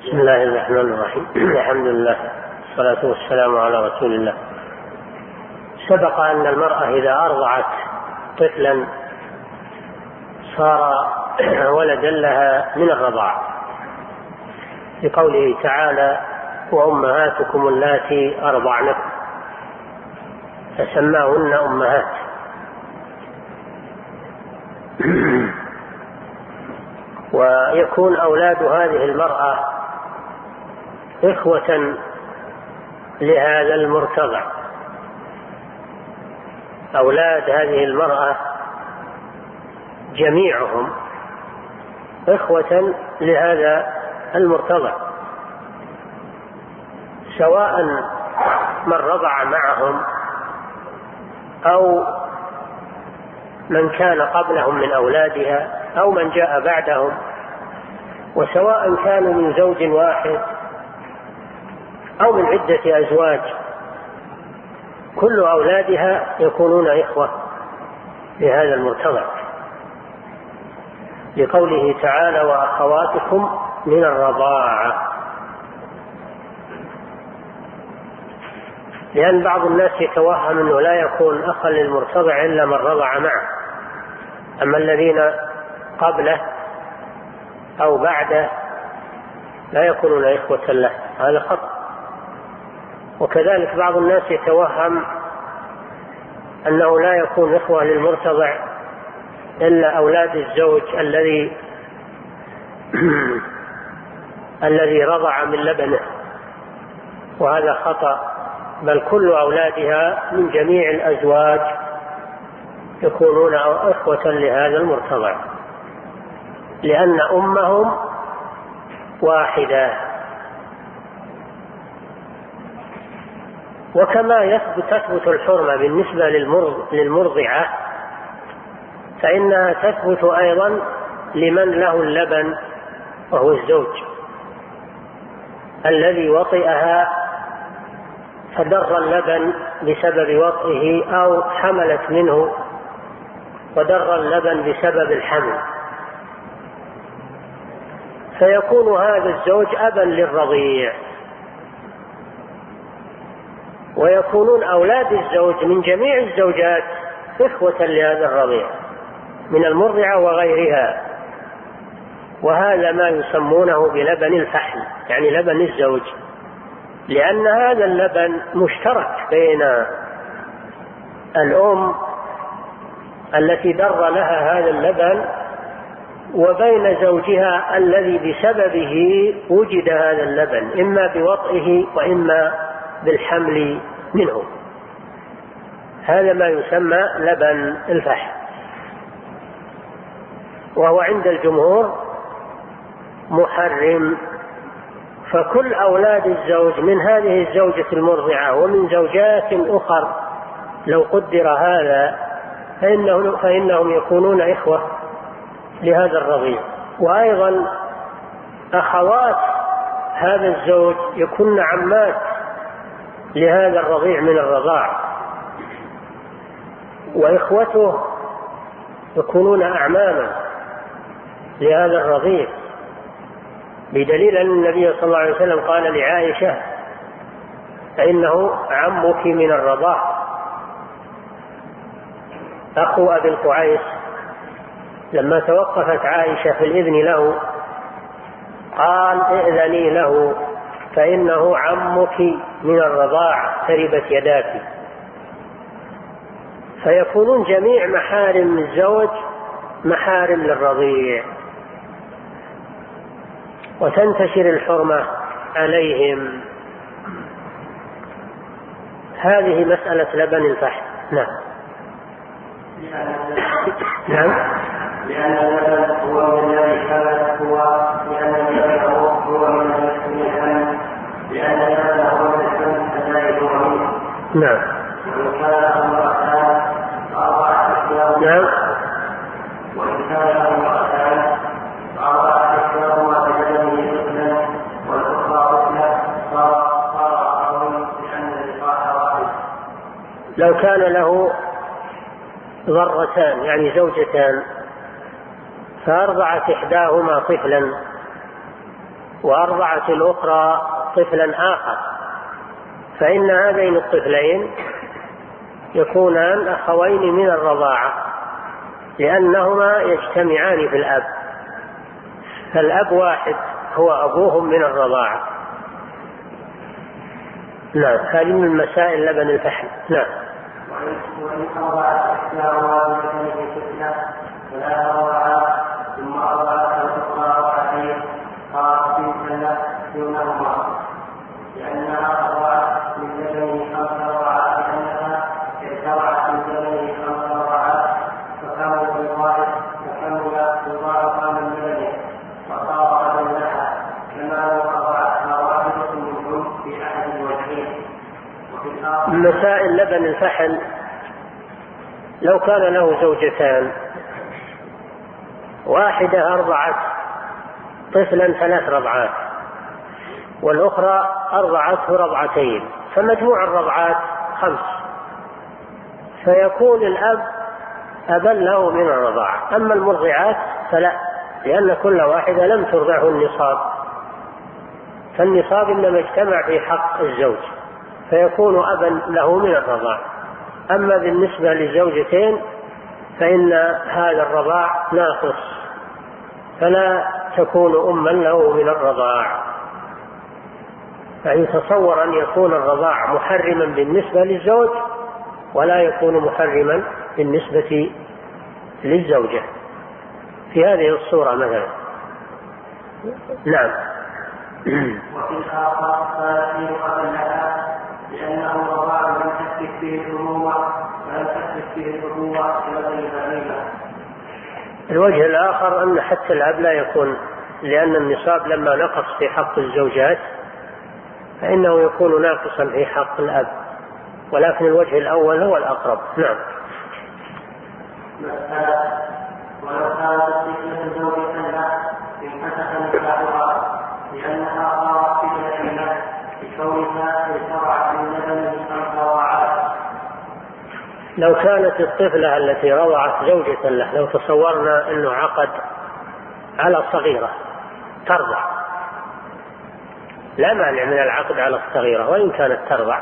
بسم الله الرحمن الرحيم. الحمد لله والصلاة والسلام على رسول الله. سبق أن المرأة إذا أرضعت طفلا صار ولدا لها من الرضاعة، لقوله تعالى: وأمهاتكم اللاتي أرضعنكم، فسماهن أمهات. ويكون أولاد هذه المرأة إخوة لهذا المرتضع، أولاد هذه المرأة جميعهم إخوة لهذا المرتضع، سواء من رضع معهم أو من كان قبلهم من أولادها أو من جاء بعدهم، وسواء كانوا من زوج واحد أو من عدة أزواج، كل أولادها يكونون إخوة لهذا المرتضع، لقوله تعالى: وأخواتكم من الرضاعة. لأن بعض الناس يتوهم أنه لا يكون أخا للمرتضع إلا من رضع معه، أما الذين قبله أو بعده لا يكونون إخوة له، هذا خطأ. وكذلك بعض الناس يتوهم أنه لا يكون إخوة للمرتضع إلا أولاد الزوج الذي رضع من لبنه، وهذا خطأ، بل كل أولادها من جميع الأزواج يكونون إخوة لهذا المرتضع، لأن أمهم واحدة. وكما تثبت الحرمة بالنسبة للمرضعة، فإنها تثبت أيضا لمن له اللبن، وهو الزوج الذي وطئها فدر اللبن بسبب وطئه، أو حملت منه ودر اللبن بسبب الحمل، فيكون هذا الزوج أبا للرضيع. ويكونون أولاد الزوج من جميع الزوجات إخوة لهذا الرضيع من المرضعة وغيرها، وهذا ما يسمونه بلبن الفحل، يعني لبن الزوج، لأن هذا اللبن مشترك بين الأم التي در لها هذا اللبن وبين زوجها الذي بسببه وجد هذا اللبن، إما بوطئه وإما بالحمل منه. هذا ما يسمى لبن الفحل، وهو عند الجمهور محرم. فكل أولاد الزوج من هذه الزوجة المرضعة ومن زوجات أخر لو قدر هذا فإنهم يكونون إخوة لهذا الرضيع. وأيضا أخوات هذا الزوج يكون عمات لهذا الرضيع من الرضاع، وإخوته يكونون أعماما لهذا الرضيع، بدليل أن النبي صلى الله عليه وسلم قال لعائشة: فإنه عمك من الرضاع. أخو أبي القعيس لما توقفت عائشة في الإذن له قال: ائذني له فإنه عمك من الرضاع، تربت يداك. فيكونون جميع محارم الزوج محارم للرضيع، وتنتشر الحرمة عليهم. هذه مسألة لبن الفحل. نعم. نعم. لأن اللبن هو من الذي كانت هو، لأن اللبن هو من الحمل، لأن اللبن هو من الحمل فزائد منه. نعم. وإن كان امرأتان أربعة أشياء. نعم. وإن كان امرأتان أربعة أشياء وبدنه طفلا والأخرى طفلا صار أخوين لأن اللقاء واحد. لو كان له ضرتان يعني زوجتان، فأرضعت إحداهما طفلا وأرضعت الأخرى طفلا آخر، فإن هذين الطفلين يكونان أخوين من الرضاعة، لأنهما يجتمعان في الأب، فالأب واحد هو أبوهم من الرضاعة. نعم، هذه من مسائل لبن الفحل. نعم. وإن أرضعت إحداهما بلبن طفلا فلا أرضعت ثم أرضعت الأخرى رضعتين قالت بنت دونهما، لأنها أرضعت من لبن 5 رضعات، لأنها ارتضعت من لبن 5 رضعات فكمل الرضاع من لبنه وصار أبا لها، كما لو أرضعتها واحدة منهم في أحد الوجهين. مسائل لبن الفحل: لو كان له زوجتان، واحدة أرضعت طفلا 3 رضعات والأخرى أرضعته رضعتين، فمجموع الرضعات 5، فيكون الأب أبا له من الرضاعة. أما المرضعات فلا، لأن كل واحدة لم ترضعه النصاب، فالنصاب إنما اجتمع في حق الزوج فيكون أبا له من الرضاعة. أما بالنسبة للزوجتين فإن هذا الرضاع ناقص، فلا تكون أما له من الرضاع. فيتصور أن يكون الرضاع محرما بالنسبة للزوج ولا يكون محرما بالنسبة للزوجة في هذه الصورة مثلا. نعم. وفي الآخر فيصير قبل لها لأنه الرضاع لم تثبت به الأبوة كغير الغيبة. الوجه الآخر أن حتى الأب لا يكون، لأن النصاب لما نقص في حق الزوجات فإنه يكون ناقصا في حق الأب، ولكن الوجه الأول هو الأقرب. نعم. ولو كانت الطفلة زوجة له انفتح نكاحها لأنها صارت فتنة له بكونها ارتضعت من لبن 5 رضعات. لو كانت الطفلة التي رضعت زوجة له، لو تصورنا أنه عقد على صغيرة ترضع، لا مانع من العقد على الصغيرة وإن كانت ترضع،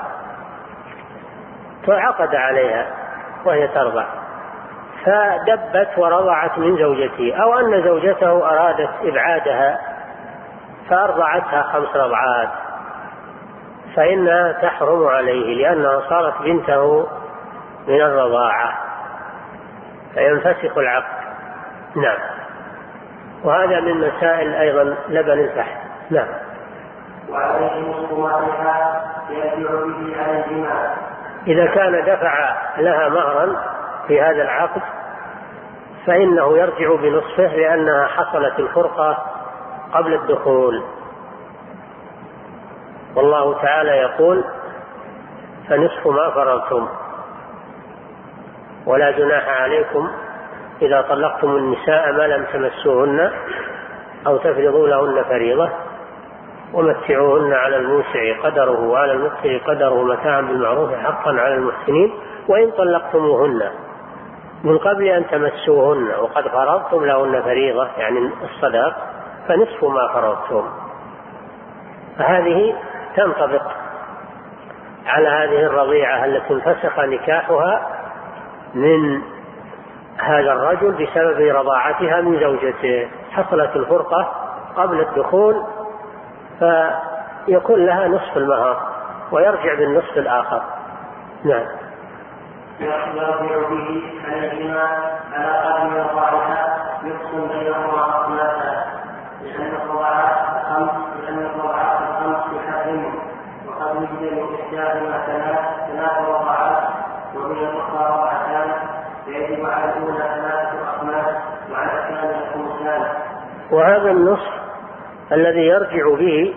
فعقد عليها وهي ترضع فدبت ورضعت من زوجته، أو أن زوجته أرادت إبعادها فأرضعتها 5 رضعات، فإنها تحرم عليه لأنها صارت بنته من الرضاعة فينفسخ العقد. نعم. وهذا من مسائل أيضا لبن الفحل. نعم. وعليه نصفها يرجع به على الجماع. إذا كان دفع لها مهرا في هذا العقد فإنه يرجع بنصفه، لأنها حصلت الفرقة قبل الدخول. والله تعالى يقول: فنصف ما فرضتم ولا جناح عليكم إذا طلقتم النساء ما لم تمسوهن أو تفرضوا لهن فريضة ومتعوهن على الموسع قدره وعلى المقتر قدره متاعا بالمعروف حقا على المحسنين وإن طلقتموهن من قبل أن تمسوهن وقد فرضتم لهن فريضة يعني الصداق فنصف ما فرضتم. فهذه تنطبق على هذه الرضيعة التي انفسخ نكاحها من هذا الرجل بسبب رضاعتها من زوجته، حصلت الفرقة قبل الدخول فيكون لها نصف المهر ويرجع بالنصف الآخر. نعم. يرجع به عليهما على قدر رضاعتها يقسم بينهما أصنافا، لأن الرضاعات 5 تحرم، وقد وجد من إحداهما 3 رضاعات ومن الأخرى رضعتان، فيجب على الأولى 3 أصناف وعلى الثانية 5. وهذا النصف الذي يرجع به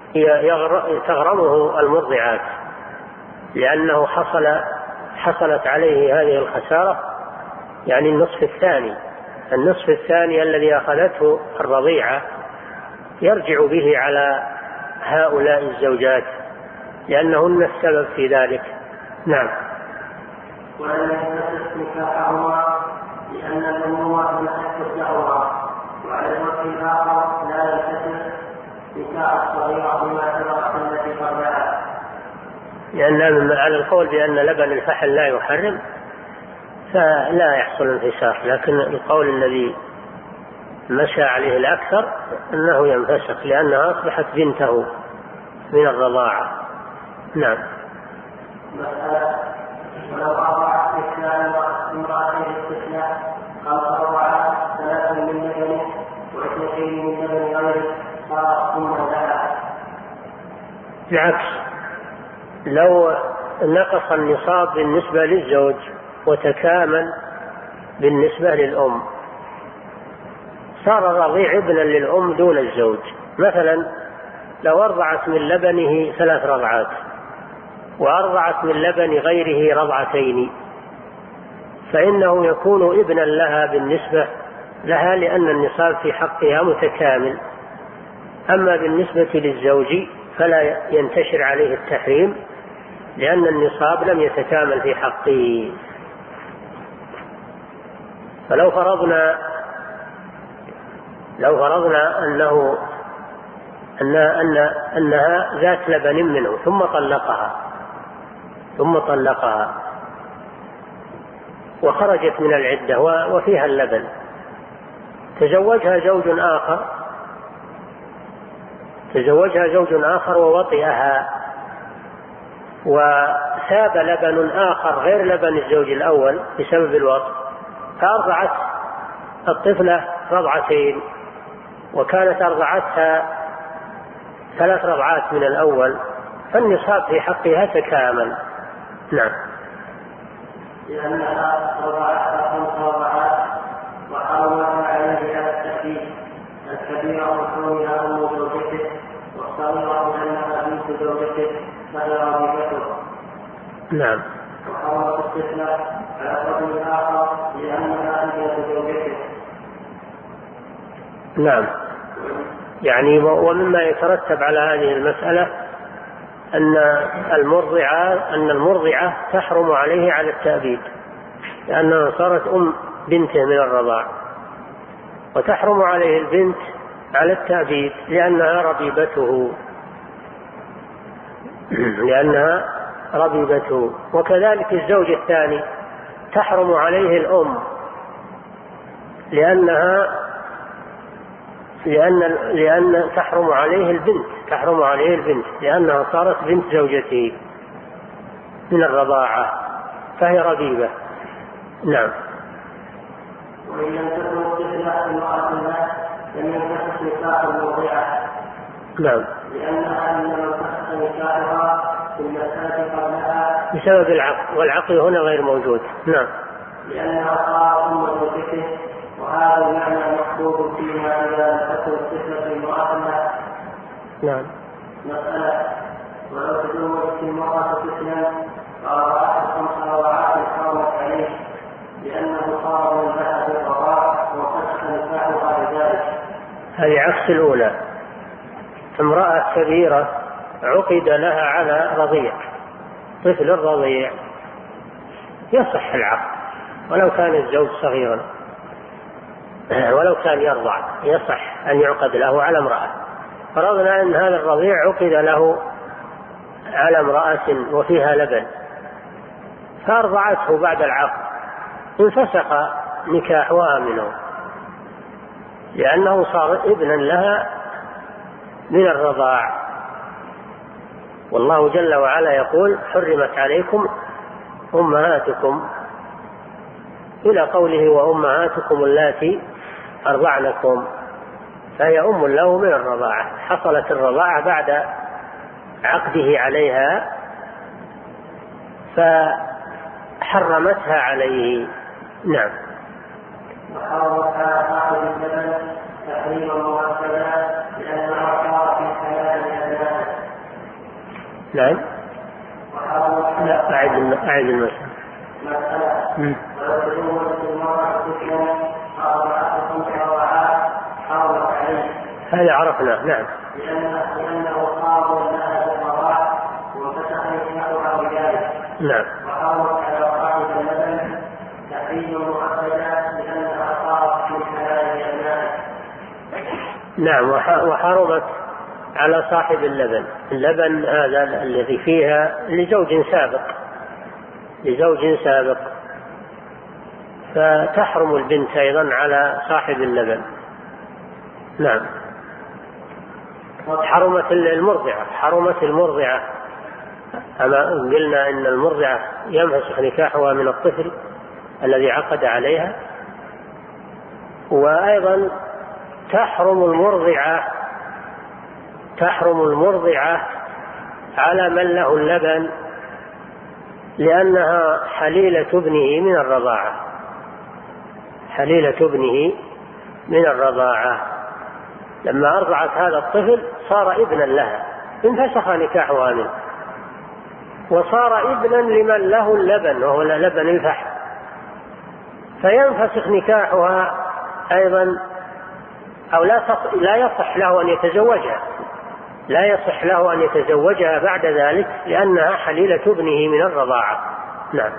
تغرمه المرضعات، لأنه حصلت عليه هذه الخسارة، يعني النصف الثاني الذي أخذته الرضيعة يرجع به على هؤلاء الزوجات لأنهن السبب في ذلك. نعم. ولم ينفسخ نكاحهما لأن الأمور انفسخت لهما، وعلى الوجه الآخر لا ينفسخ نكاح النساء الصغيرة بما سبقت التي قبلها. لأن على القول بأن لبن الفحل لا يحرم فلا يحصل انفساخ، لكن القول الذي مشى عليه الأكثر أنه ينفسخ لأنها أصبحت بنته من الرضاعة. نعم. مسألة: ولو أرضعت إحدى امرأتين استثناء 5 رضعات 3 من لبنه و2 من لبن غيره صار أما لها. بالعكس، لو نقص النصاب بالنسبة للزوج وتكامل بالنسبة للأم صار الرضيع ابنا للأم دون الزوج. مثلا لو أرضعت من لبنه 3 رضعات وأرضعت من لبن غيره 2 رضعات فإنه يكون ابنا لها بالنسبة لها لأن النصاب في حقها متكامل. أما بالنسبة للزوج فلا ينتشر عليه التحريم لأن النصاب لم يتكامل في حقه. فلو فرضنا أنها ذات لبن منه ثم طلقها وخرجت من العدة وفيها اللبن، تزوجها زوج آخر ووطئها وساب لبن آخر غير لبن الزوج الأول بسبب الوطء، فأرضعت الطفلة 2 رضعات وكانت أرضعتها 3 رضعات من الأول، فالنصاب في حقها تكامل. نعم. لأنها رضعتها 5 رضعات وحرمت عليه التأكيد الكبيرة كونها أم زوجته والصغيرة لأنها بنت زوجته فهي رضيعته. نعم. وحرمت الطفلة على الرجل الآخر لأنها ابنة زوجته. نعم. يعني ومما يترتب على هذه المسألة أن المرضعة تحرم عليه على التأبيد لأنها صارت أم بنته من الرضاع، وتحرم عليه البنت على التأبيد لأنها ربيبته. وكذلك الزوج الثاني تحرم عليه الأم لأن تحرم عليه البنت لأنها صارت بنت زوجته من الرضاعة فهي ربيبة. نعم. وإن لم تكن الطفلة امرأة الناس لم ينفسخ نكاح المرضعة. نعم. لأنها إنما انفسخ نكاحها في المسألة قبلها بسبب العقد، والعقد هنا غير موجود. نعم. لأنها صارت أم زوجته، وهذا المعنى مقصود فيما إذا لم تكن الطفلة امرأة الناس. نعم. مسألة: ولو تزوجت المرأة طفلا فأرضعته 5 رضعات حرمت عليه لأنه صار من بحث الرضاع وانفسخ نكاحها بذلك. هذه عكس الأولى. امرأة كبيرة عقد لها على رضيع، طفل الرضيع يصح العقد ولو كان الزوج صغيرا، ولو كان يرضع يصح أن يعقد له على امرأة. فرضنا أن هذا الرضيع عقد له على امرأة وفيها لبن فأرضعته بعد العقد، انفسخ نكاحها منه لأنه صار ابنا لها من الرضاع. والله جل وعلا يقول: حرمت عليكم أمهاتكم، إلى قوله: وأمهاتكم اللاتي أرضعنكم، فهي أم له من الرضاعة. حصلت الرضاعة بعد عقده عليها فحرمتها عليه. نعم. وحرمتها صاحب اللبن تحريما مؤكدا لأنها صارت في حلال الأبناء. نعم. لا، أعد المسألة. ولو تزوجت المرأة طفلا فأرضعته 5 رضعات حرمت عليه. هذا عرفنا. نعم. لأنه صار لها بالرضاع وانفسخ نكاحها بذلك. نعم. وحرمت على صاحب اللبن تحريما مؤكدا لأنها صارت من حلال الأبناء. نعم. وحرمت على صاحب اللبن. اللبن هذا الذي فيها لزوج سابق، فتحرم البنت أيضا على صاحب اللبن. نعم. حرمت المرضعة، أما قلنا إن المرضعة ينفسخ نكاحها من الطفل الذي عقد عليها، وأيضا تحرم المرضعة على من له اللبن، لأنها حليلة ابنه من الرضاعة. لما أرضعت هذا الطفل صار ابنا لها، انفسخ نكاحها منه، وصار ابنا لمن له اللبن وهو لبن الفحم، فينفسخ نكاحها أيضا، أو لا يصح له أن يتزوجها بعد ذلك، لأنها حليلة ابنه من الرضاعة. نعم.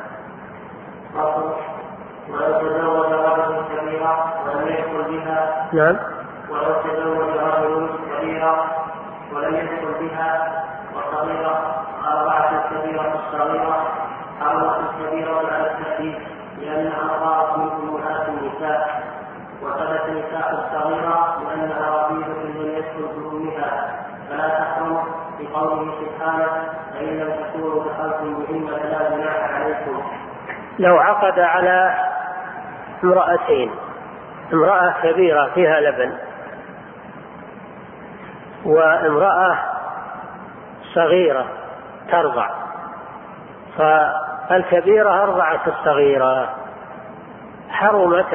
ولو تزوج رجل كبيرة ولم يدخل بها. نعم. ولو تزوج رجل كبيرة ولم يدخل بها وصغيرة، أرضعت الكبيرة الصغيرة، حرمت الكبيرة على التحديث، لأنها صارت من أمهات النساء، وثبت نكاح الصغيرة لأنها ربيبة لم يدخل بأمها، فلا تحرم، بقوله سبحانه: فإن لم تكونوا دخلتم بهن فلا جناح عليكم. لو عقد على امرأتين، امرأة كبيرة فيها لبن وامرأة صغيرة ترضع، فالكبيرة أرضعت الصغيرة، حرمت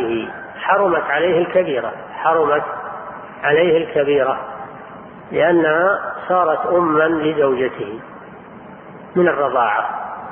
عليه الكبيرة لأنها صارت أما لزوجته من الرضاعة.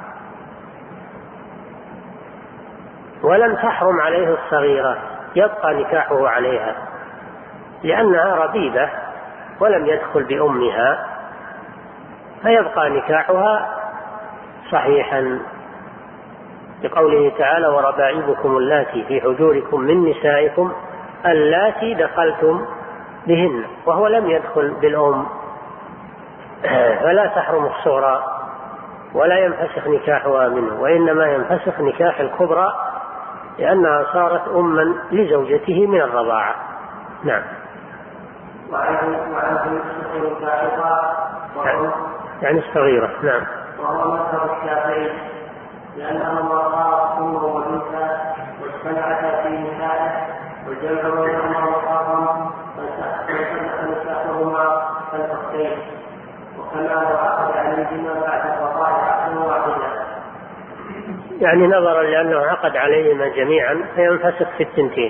ولم تحرم عليه الصغيرة، يبقى نكاحه عليها لأنها ربيبة ولم يدخل بأمها، فيبقى نكاحها صحيحا، لقوله تعالى: وربائبكم اللاتي في حجوركم من نسائكم اللاتي دخلتم بهن، وهو لم يدخل بالأم، فلا تحرم الصغرى ولا ينفسخ نكاحها منه، وإنما ينفسخ نكاح الكبرى لأنها صارت أما لزوجته من الرضاعة. نعم. يعني الصغيرة. نعم. وهو مذهب الشافعي، لأنهما صارت أمه وبنتها واجتمعتا في نكاحه، والجمع بينهما محرم، فانتهت نكاحهما كالأختين، وكما لو عقد عليهما بعد الرضاعة عقدا واحدا. يعني نظرا لأنه عقد عليهما جميعا فينفسخ في الثنتين.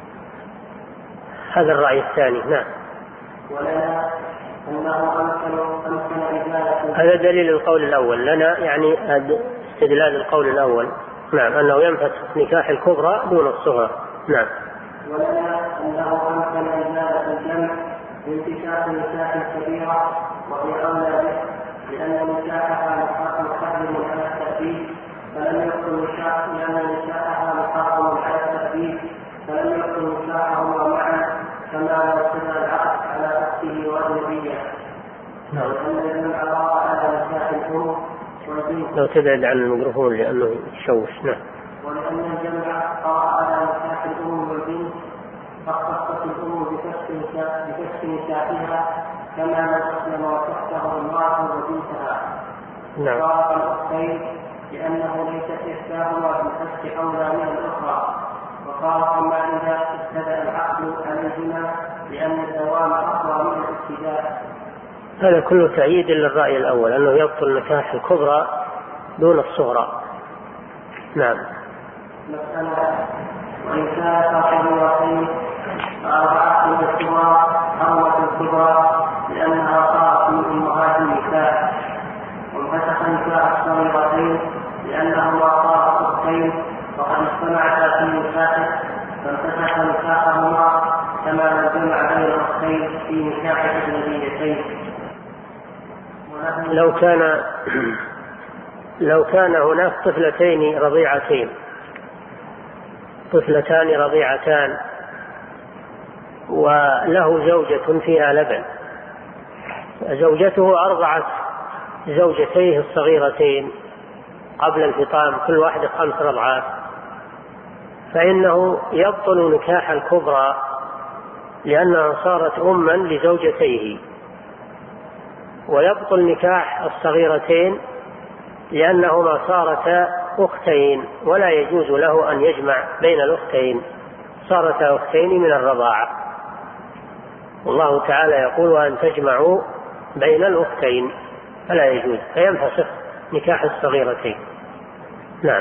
هذا الرأي الثاني. نعم. ولنا أنه أمكن إزالة. هذا دليل القول الأول لنا، يعني استدلال القول الأول. نعم، أنه ينفسخ نكاح الكبرى دون الصغرى. نعم. ولنا أنه أمكن إزالة الجمع بانتشاف نكاح الكبيرة، وهي أولى به، لأن نكاحها محرم على التأبيد، فلم يكن نكاحها محرم على التأبيد، فلم يكن نكاحهما معا، كما لو ابتدى العقد على أخته وأجنبية. نعم. وأن الجمع راى على نكاح الأم والبنت. لو تبعد عن الميكروفون لأنه يشوش. نعم. ولأن الجمع راى على نكاح الأم والبنت، فاختصت الأم بفسخ نكاحها، كما لو أسلم وتحته امرأة وبنتها. نعم. فارق الأختين لأنه ليست إحداهما بالفسخ أولى من الأخرى، وفارق ما إذا ابتدأ العقد عليهما، لأن الدوام أقوى من الابتداء. هذا كله تأييد للرأي الأول، أنه يبطل نكاح الكبرى دون الصغرى. نعم. مسألة: وإن كان صاحب الوصي فأربعة من الكبرى حرمت الكبرى لأنها صارت من أمهات النساء، وانفسخ نكاح الصغيرتين لأنهما صارت أختين، وقد اجتمعتا في نكاحه، فانفسخ نكاحهما، كما لو جمع بين الأختين في نكاح أجنبيتين. لو كان هناك طفلتان رضيعتان وله زوجة فيها لبن، زوجته أرضعت زوجتيه الصغيرتين قبل الفطام كل واحدة 5 رضعات، فإنه يبطل نكاح الكبرى لأنها صارت أما لزوجتيه، ويبطل نكاح الصغيرتين لأنهما صارتا أختين، ولا يجوز له أن يجمع بين الأختين، صارتا أختين من الرضاعة. والله تعالى يقول وأن تجمعوا بين الأختين، فلا يجوز، فينفسخ نكاح الصغيرتين. نعم.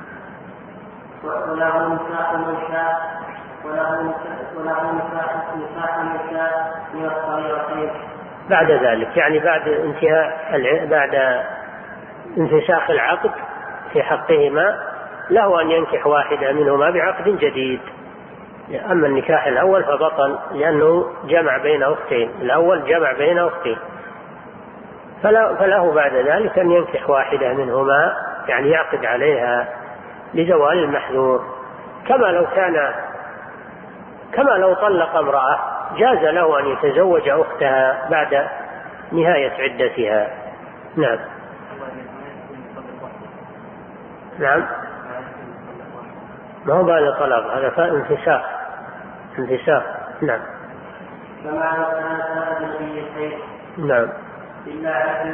وله نكاح من شاء من الصغيرتين بعد ذلك، يعني بعد انفساخ العقد في حقهما له أن ينكح واحدة منهما بعقد جديد. أما النكاح الأول فبطل لأنه جمع بين أختين، الأول جمع بين أختين، فله بعد ذلك أن ينكح واحدة منهما، يعني يعقد عليها لزوال المحذور، كما لو طلق امرأة جاز له أن يتزوج أختها بعد نهاية عدتها. نعم. نعم، ما هو بعد طلاق، هذا انفساخ. نعم. كما لو كانت أجنبيتين. نعم. إلا على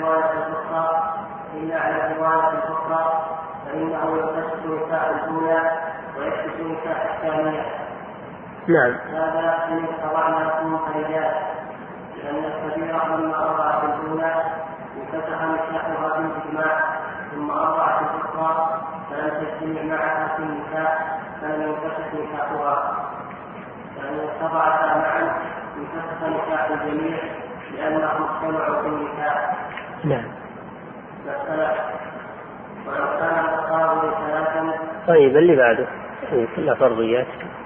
الرواية الأخرى فإنه يفسد نكاح الأولى ويفسد نكاح الثانية. نعم. هذا إن استطعناكم الرجال، لأن الكبيرة لما أرضعت الأولى انفتح نكاحها بالإجماع، ثم أرضعت الأخرى فلم تجتمع معها في النكاح فلم ينفتح نكاحها، فإن استطعتا معا انفتح نكاح الجميع لأنهم اجتمعوا في النكاح. نعم. ولو كان التقارب 3. طيب اللي بعده كلها فرضيات.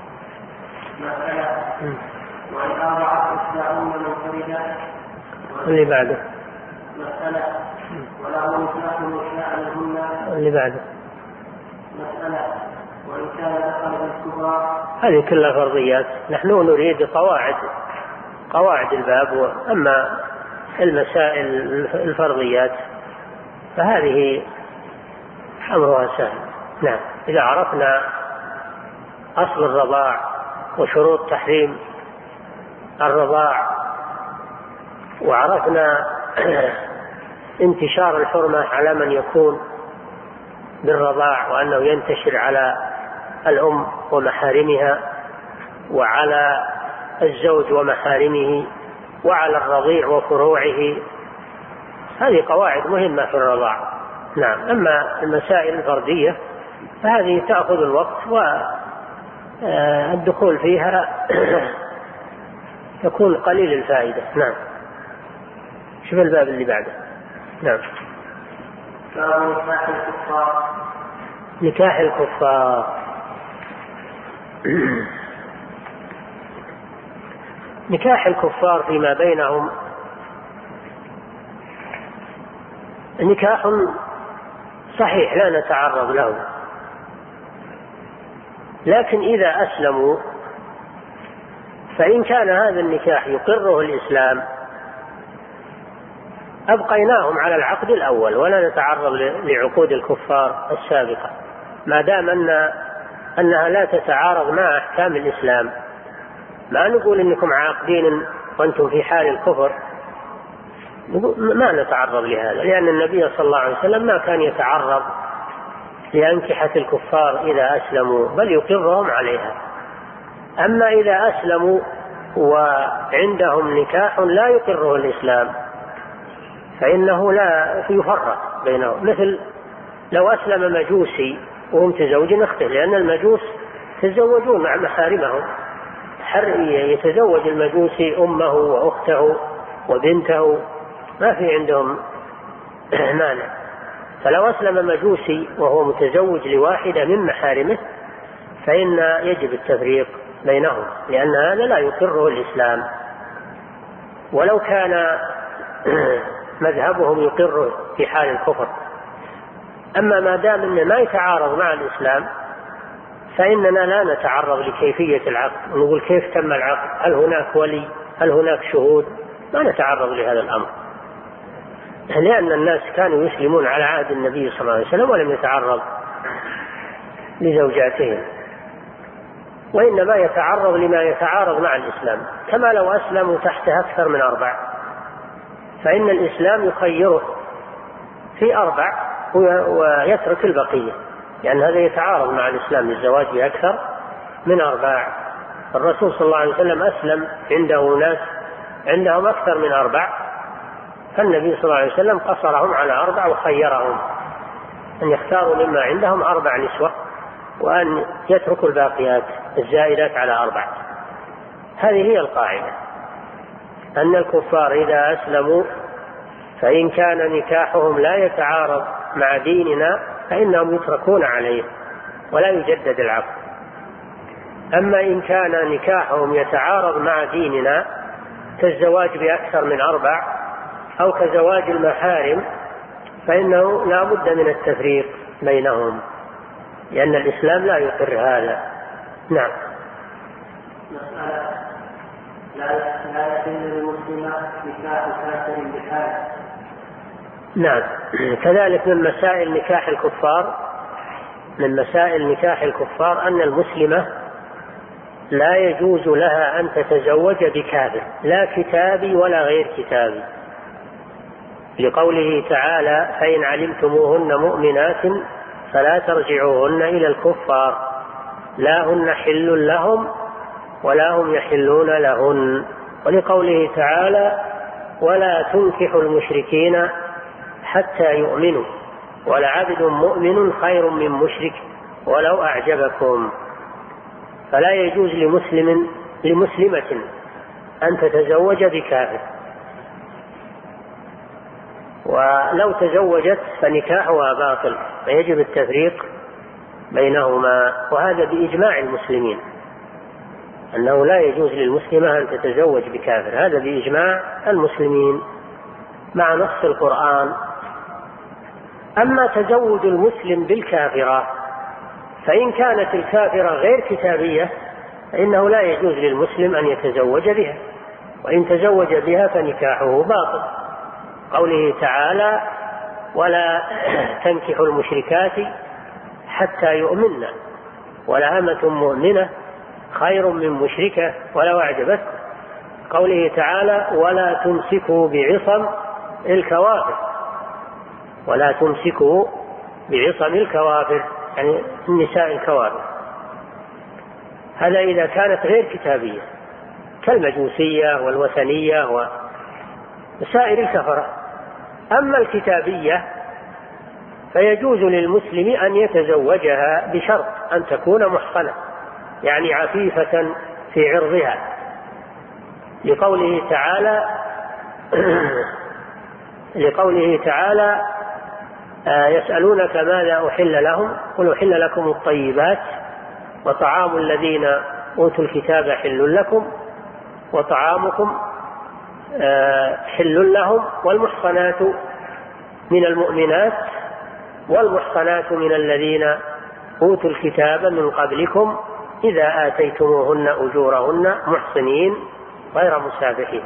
مسألة وإن أرضعت إحداهن منفردة. اللي بعده. مسألة وله نكاح نساء لهن. اللي بعده. مسألة وإن كان دخل بالكبرى. هذه كلها فرضيات، نحن نريد قواعد الباب، أما المسائل الفرضيات فهذه أمرها سهل. نعم. إذا عرفنا أصل الرضاع وشروط تحريم الرضاع، وعرفنا انتشار الحرمة على من يكون بالرضاع، وأنه ينتشر على الأم ومحارمها، وعلى الزوج ومحارمه، وعلى الرضيع وفروعه، هذه قواعد مهمة في الرضاع. نعم. أما المسائل الفردية فهذه تأخذ الوقت، والدخول فيها يكون قليل الفائدة. نعم. شوف الباب اللي بعده. نعم. نكاح الكفار. نكاح الكفار فيما بينهم نكاح صحيح لا نتعرض له، لكن إذا أسلموا فإن كان هذا النكاح يقره الإسلام أبقيناهم على العقد الأول ولا نتعرض لعقود الكفار السابقة، ما دام أنها لا تتعارض مع أحكام الإسلام. ما نقول إنكم عاقدين وأنتم في حال الكفر، ما نتعرض لهذا، لأن النبي صلى الله عليه وسلم ما كان يتعرض لأنكحة الكفار إذا أسلموا، بل يقرهم عليها. أما إذا أسلموا وعندهم نكاح لا يقره الإسلام فإنه لا يفرق بينهم، مثل لو أسلم مجوسي وهم تزوج أخته، لأن المجوس تزوجون مع محارمهم، يتزوج المجوسي أمه وأخته وبنته، ما في عندهم مانع. فلو أسلم مجوسي وهو متزوج لواحدة من محارمه فإن يجب التفريق بينهم، لأن هذا لا يقره الإسلام، ولو كان مذهبهم يقره في حال الكفر. أما ما دام أنه ما يتعارض مع الإسلام فإننا لا نتعرض لكيفية العقد ونقول كيف تم العقد، هل هناك ولي، هل هناك شهود، ما نتعرض لهذا الأمر. لأن الناس كانوا يسلمون على عهد النبي صلى الله عليه وسلم ولم يتعرض لزوجاتهم، وإنما يتعرض لما يتعارض مع الإسلام، كما لو أسلموا تحت أكثر من 4، فإن الإسلام يخيره في 4 ويترك البقية، لأن هذا يتعارض مع الإسلام للزواج بأكثر من 4. الرسول صلى الله عليه وسلم أسلم عنده ناس عندهم أكثر من 4، فالنبي صلى الله عليه وسلم قصرهم على 4 وخيرهم أن يختاروا مما عندهم 4 نسوة وأن يتركوا الباقيات الزائدات على 4. هذه هي القاعدة، أن الكفار إذا أسلموا فإن كان نكاحهم لا يتعارض مع ديننا فإنهم يتركون عليه ولا يجدد العقد. أما إن كان نكاحهم يتعارض مع ديننا كالزواج بأكثر من 4 أو كزواج المحارم فإنه لا بد من التفريق بينهم، لأن الإسلام لا يقر هذا. نعم. مسألة لا يحل للمسلم نكاح كافر بحال. نعم، كذلك من مسائل نكاح الكفار أن المسلمة لا يجوز لها أن تتزوج بكافر، لا كتابي ولا غير كتابي، لقوله تعالى: فإن علمتموهن مؤمنات فلا ترجعوهن إلى الكفار لا هن حل لهم ولا هم يحلون لهن، ولقوله تعالى: ولا تنكحوا المشركين حتى يؤمنوا ولعبد مؤمن خير من مشرك ولو أعجبكم. فلا يجوز لمسلمة أن تتزوج بكافر، ولو تزوجت فنكاحها باطل، فيجب التفريق بينهما، وهذا بإجماع المسلمين أنه لا يجوز للمسلمة أن تتزوج بكافر، هذا بإجماع المسلمين مع نص القرآن. أما تزوج المسلم بالكافرة فإن كانت الكافرة غير كتابية فإنه لا يجوز للمسلم أن يتزوج بها، وإن تزوج بها فنكاحه باطل، قوله تعالى: ولا تنكحوا المشركات حتى يؤمنن ولأمة مؤمنة خير من مشركة ولو أعجبتكم، قوله تعالى: ولا تمسكوا بعصم الكوافر، ولا تمسكوا بعصم الكوافر يعني النساء الكوافر. هذا إذا كانت غير كتابية كالمجوسية والوثنية وسائر الكفرة. أما الكتابية فيجوز للمسلم أن يتزوجها بشرط أن تكون محصنة، يعني عفيفة في عرضها، لقوله تعالى: يسألونك ماذا أحل لهم قل أحل لكم الطيبات وطعام الذين أوتوا الكتاب حل لكم وطعامكم حل لهم والمحصنات من المؤمنات والمحصنات من الذين أوتوا الكتاب من قبلكم إذا آتيتموهن أجورهن محصنين غير مسافحين.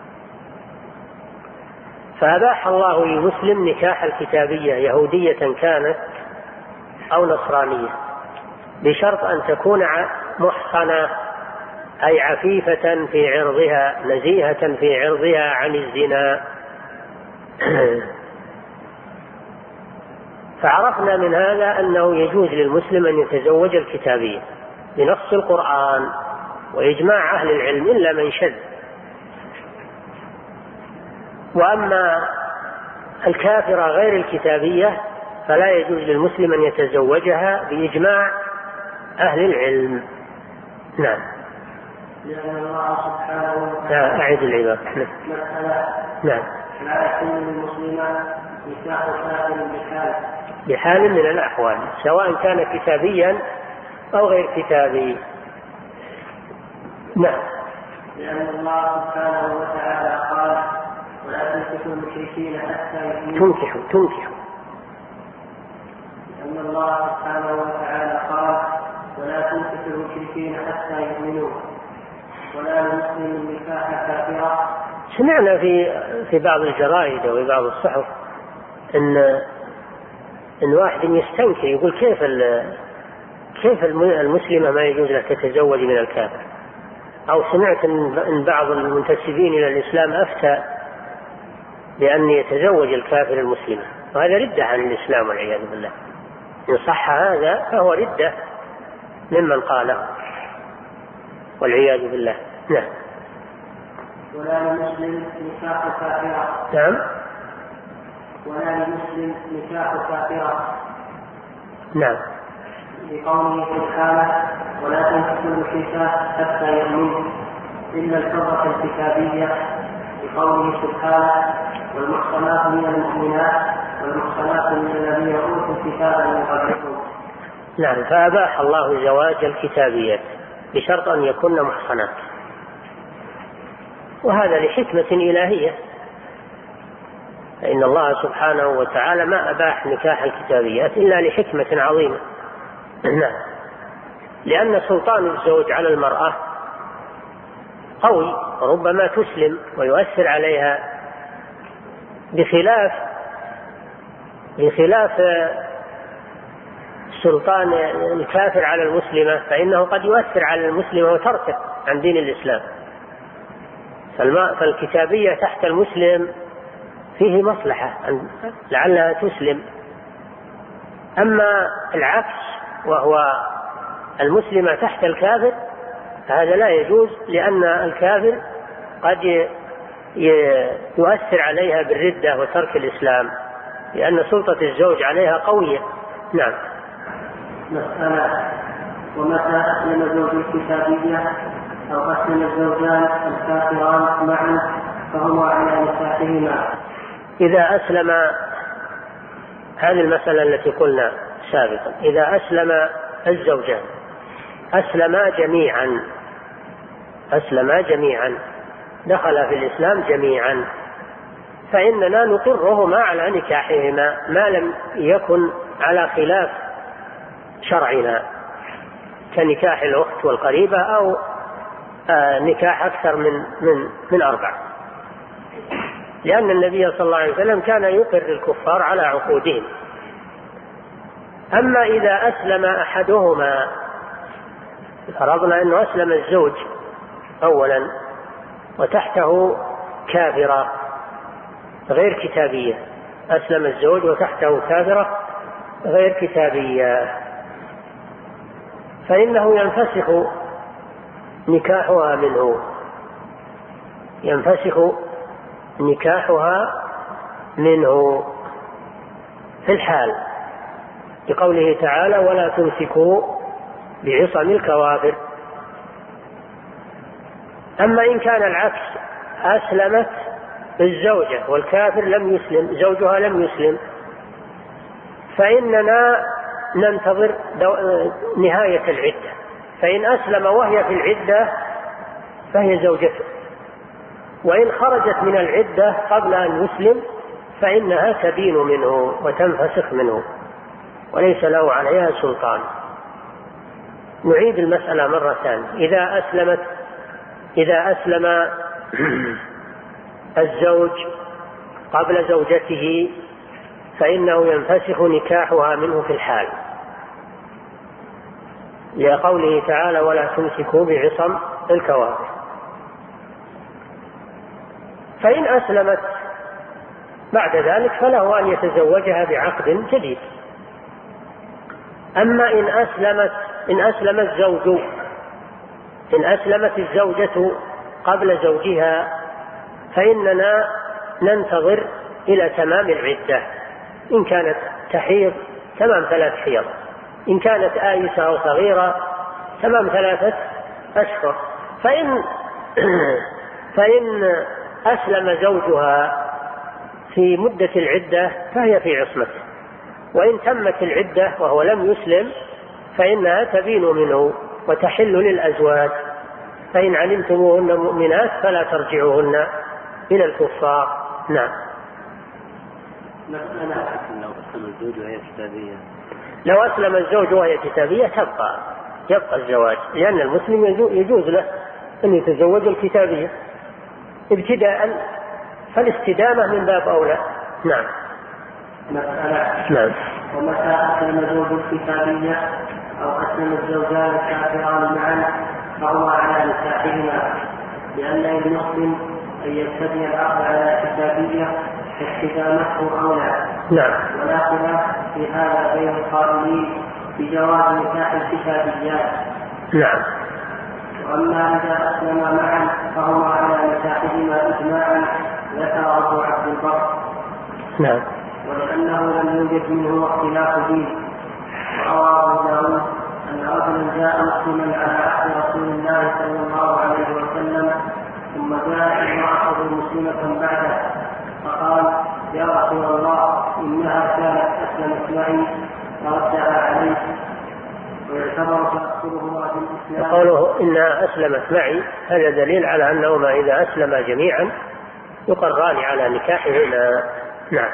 فأباح الله للمسلم نكاح الكتابية يهودية كانت أو نصرانية بشرط أن تكون محصنة، أي عفيفة في عرضها نزيهة في عرضها عن الزنا. فعرفنا من هذا أنه يجوز للمسلم أن يتزوج الكتابية بنص القرآن وإجماع أهل العلم إلا من شذ. وأما الكافرة غير الكتابية فلا يجوز للمسلم أن يتزوجها بإجماع أهل العلم. نعم. لأن الله سبحانه وتعالى أعيد العبارة. نعم. لا يحل للمسلم نكاح كافر بحال من الأحوال سواء كان كتابيا أو غير كتابي. نعم. لأن الله سبحانه وتعالى قال: ولا تنكحوا المشركين حتى يؤمنوا. تنكحوا. لأن الله سبحانه وتعالى قال: ولا تنكحوا المشركين حتى يؤمنوا ولا لمسلم نكاح كافرة سمعنا في بعض الجرائد وفي بعض الصحف إن واحد يستنكر يقول كيف المسلمة ما يجوز لها تتزوج من الكافر، أو سمعت إن بعض المنتسبين إلى الإسلام أفتى بأن يتزوج الكافر المسلمة، وهذا ردة عن الإسلام والعياذ بالله. إن صح هذا فهو ردة ممن قاله والعياذ بالله. نعم. ولا لمسلم نكاح كافرة. نعم. ولا لمسلم نكاح كافرة. نعم. لقوله سبحانه ولا تنكحوا المشركات حتى يؤمنوا إلا الحرة الكتابية، لقوله سبحانه والمحصنات من المؤمنات والمحصنات من الذين أوتوا الكتاب من قبلكم. نعم. فأباح الله زواج الكتابيات بشرط أن يكون محصنات، وهذا لحكمة إلهية، فإن الله سبحانه وتعالى ما أباح نكاح الكتابيات إلا لحكمة عظيمة. نعم. لأن سلطان الزوج على المرأة قوي، وربما تسلم ويؤثر عليها، بخلاف سلطان الكافر على المسلمة، فإنه قد يؤثر على المسلمة وترتد عن دين الإسلام. فالكتابية تحت المسلم فيه مصلحة لعلها تسلم. أما العكس وهو المسلمة تحت الكافر هذا لا يجوز، لأن الكافر قد يؤثر عليها بالردة وترك الإسلام، لأن سلطة الزوج عليها قوية. نعم. مسألة ومتى أسلم زوج الكتابية أو أسلم الزوجان الكافران معا فهما على نكاحهما. إذا أسلم، هذه المسألة التي قلنا سابقا، إذا أسلم الزوجان أسلما جميعا دخل في الإسلام جميعا، فإننا نقرهما على نكاحهما ما لم يكن على خلاف شرعنا، كنكاح الأخت والقريبة أو نكاح أكثر من 4، لأن النبي صلى الله عليه وسلم كان يقر الكفار على عقودهم. أما إذا أسلم أحدهما، فرضنا أنه أسلم الزوج أولا وتحته كافرة غير كتابية، أسلم الزوج وتحته كافرة غير كتابية، فإنه ينفسخ نكاحها منه في الحال، لقوله تعالى ولا تمسكوا بعصم الكوافر. أما إن كان العكس، أسلمت الزوجة والكافر لم يسلم، زوجها لم يسلم، فإننا ننتظر نهاية العدة، فإن أسلم وهي في العدة فهي زوجته، وإن خرجت من العدة قبل أن يسلم فإنها تبين منه وتنفسخ منه وليس له عليها سلطان. نعيد المسألة مرة ثانية. إذا أسلم الزوج قبل زوجته فإنه ينفسخ نكاحها منه في الحال، لقوله تعالى ولا تمسكوا بعصم الكوافر. فإن أسلمت بعد ذلك فله أن يتزوجها بعقد جديد. أما إن أسلمت الزوجة قبل زوجها فإننا ننتظر إلى تمام العدة، إن كانت تحيض تمام 3 حيض، إن كانت آيسة أو صغيرة تمام 3 أشهر. فإن أسلم زوجها في مدة العدة فهي في عصمته، وإن تمت العدة وهو لم يسلم فإنها تبين منه وتحل للأزواج، فإن علمتموهن مؤمنات فلا ترجعوهن إلى الكفار. نعم. لو أسلم الزوج وهي كتابية يبقى الزواج، لأن المسلم يجوز له أن يتزوج الكتابية، ابتداء، فالاستدامة من باب أولى. نعم. نعم. ومتى أسلم زوج الكتابية أو أسلم الزوجان الكافران معا فهو على نكاحهما، لأن المسلم أن يبتدي العقد على كتابية فاستدامته أولى. نعم. ولا خلاف في هذا بين القائلين بجواز نكاح الكتابيات. نعم. وأما إذا أسلما معا فهما على نكاحهما إجماعا، ذكر أبو عبد البر. نعم. ولأنه لم يوجد منه اختلاف دين. وروى أبو داود أن رجلا جاء مسلما على عهد رسول الله صلى الله عليه وسلم، ثم جاء امرأته مسلمة بعده فقال: يا رسول الله إنها كانت أسلمت معي، فردها عليه. ويعتبر تأثرهما في الإسلام. قوله إنها أسلمت معي هذا دليل على أنهما إذا أسلما جميعا يقران على نكاحهما. نعم.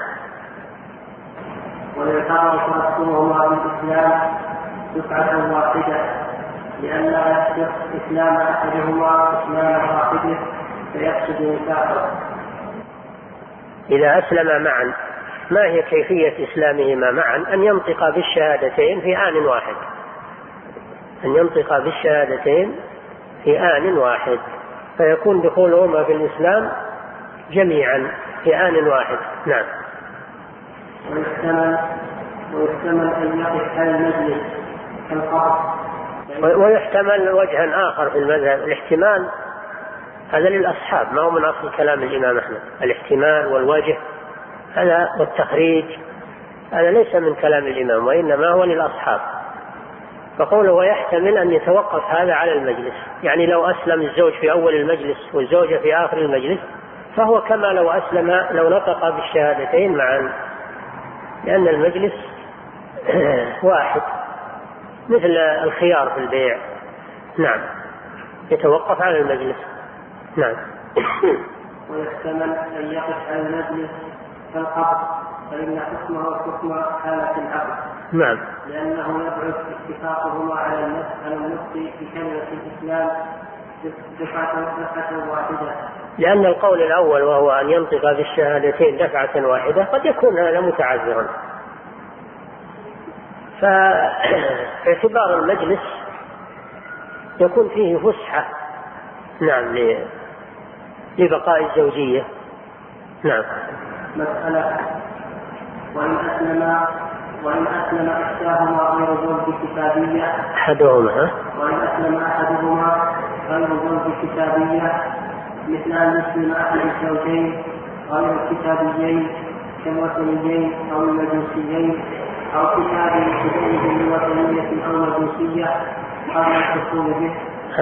ويعتبر تأثرهما في الإسلام دفعة واحدة، لأن لا يصح إسلام أحدهما إسلام صاحبه فيفسد نكاحه. إذا أسلم معا، ما هي كيفية إسلامهما معا؟ أن ينطقا بالشهادتين في آن واحد، أن ينطقا بالشهادتين في آن واحد، فيكون دخولهما في الإسلام جميعا في آن واحد. نعم. ويحتمل أن يقف على المجلس كالقبض. ويحتمل وجها آخر في المذهب. الاحتمال هذا للأصحاب، ما هو من أصل كلام الإمام أحمد. الاحتمال والوجه هذا والتخريج هذا ليس من كلام الإمام، وإنما هو للأصحاب. فقوله ويحتمل أن يتوقف هذا على المجلس، يعني لو أسلم الزوج في أول المجلس والزوجة في آخر المجلس فهو كما لو أسلم لو نطق بالشهادتين معا، لأن المجلس واحد مثل الخيار في البيع. نعم. يتوقف على المجلس. نعم. ويحتمل أن يقف على المجلس كالقبض، فإن حكمه حكم حالة العقد. نعم. لأنه يبعد اتفاقهما على النطق بكلمة الإسلام دفعة واحدة. لأن القول الأول وهو أن ينطق بالشهادتين دفعة واحدة قد يكون هذا متعذرا، فاعتبار المجلس يكون فيه فسحة. نعم. لبقاء الزوجية. نعم. مسألة: وإن أسلم إحداهما غير زوج كتابية أحدهما وإن أسلم أحدهما غير زوج كتابية، مثل أن يسلم أحد الزوجين غير الكتابيين كالوثنيين أو المجوسيين، أو كتاب يشبهه بوثنية أو مجوسية قبل الدخول به.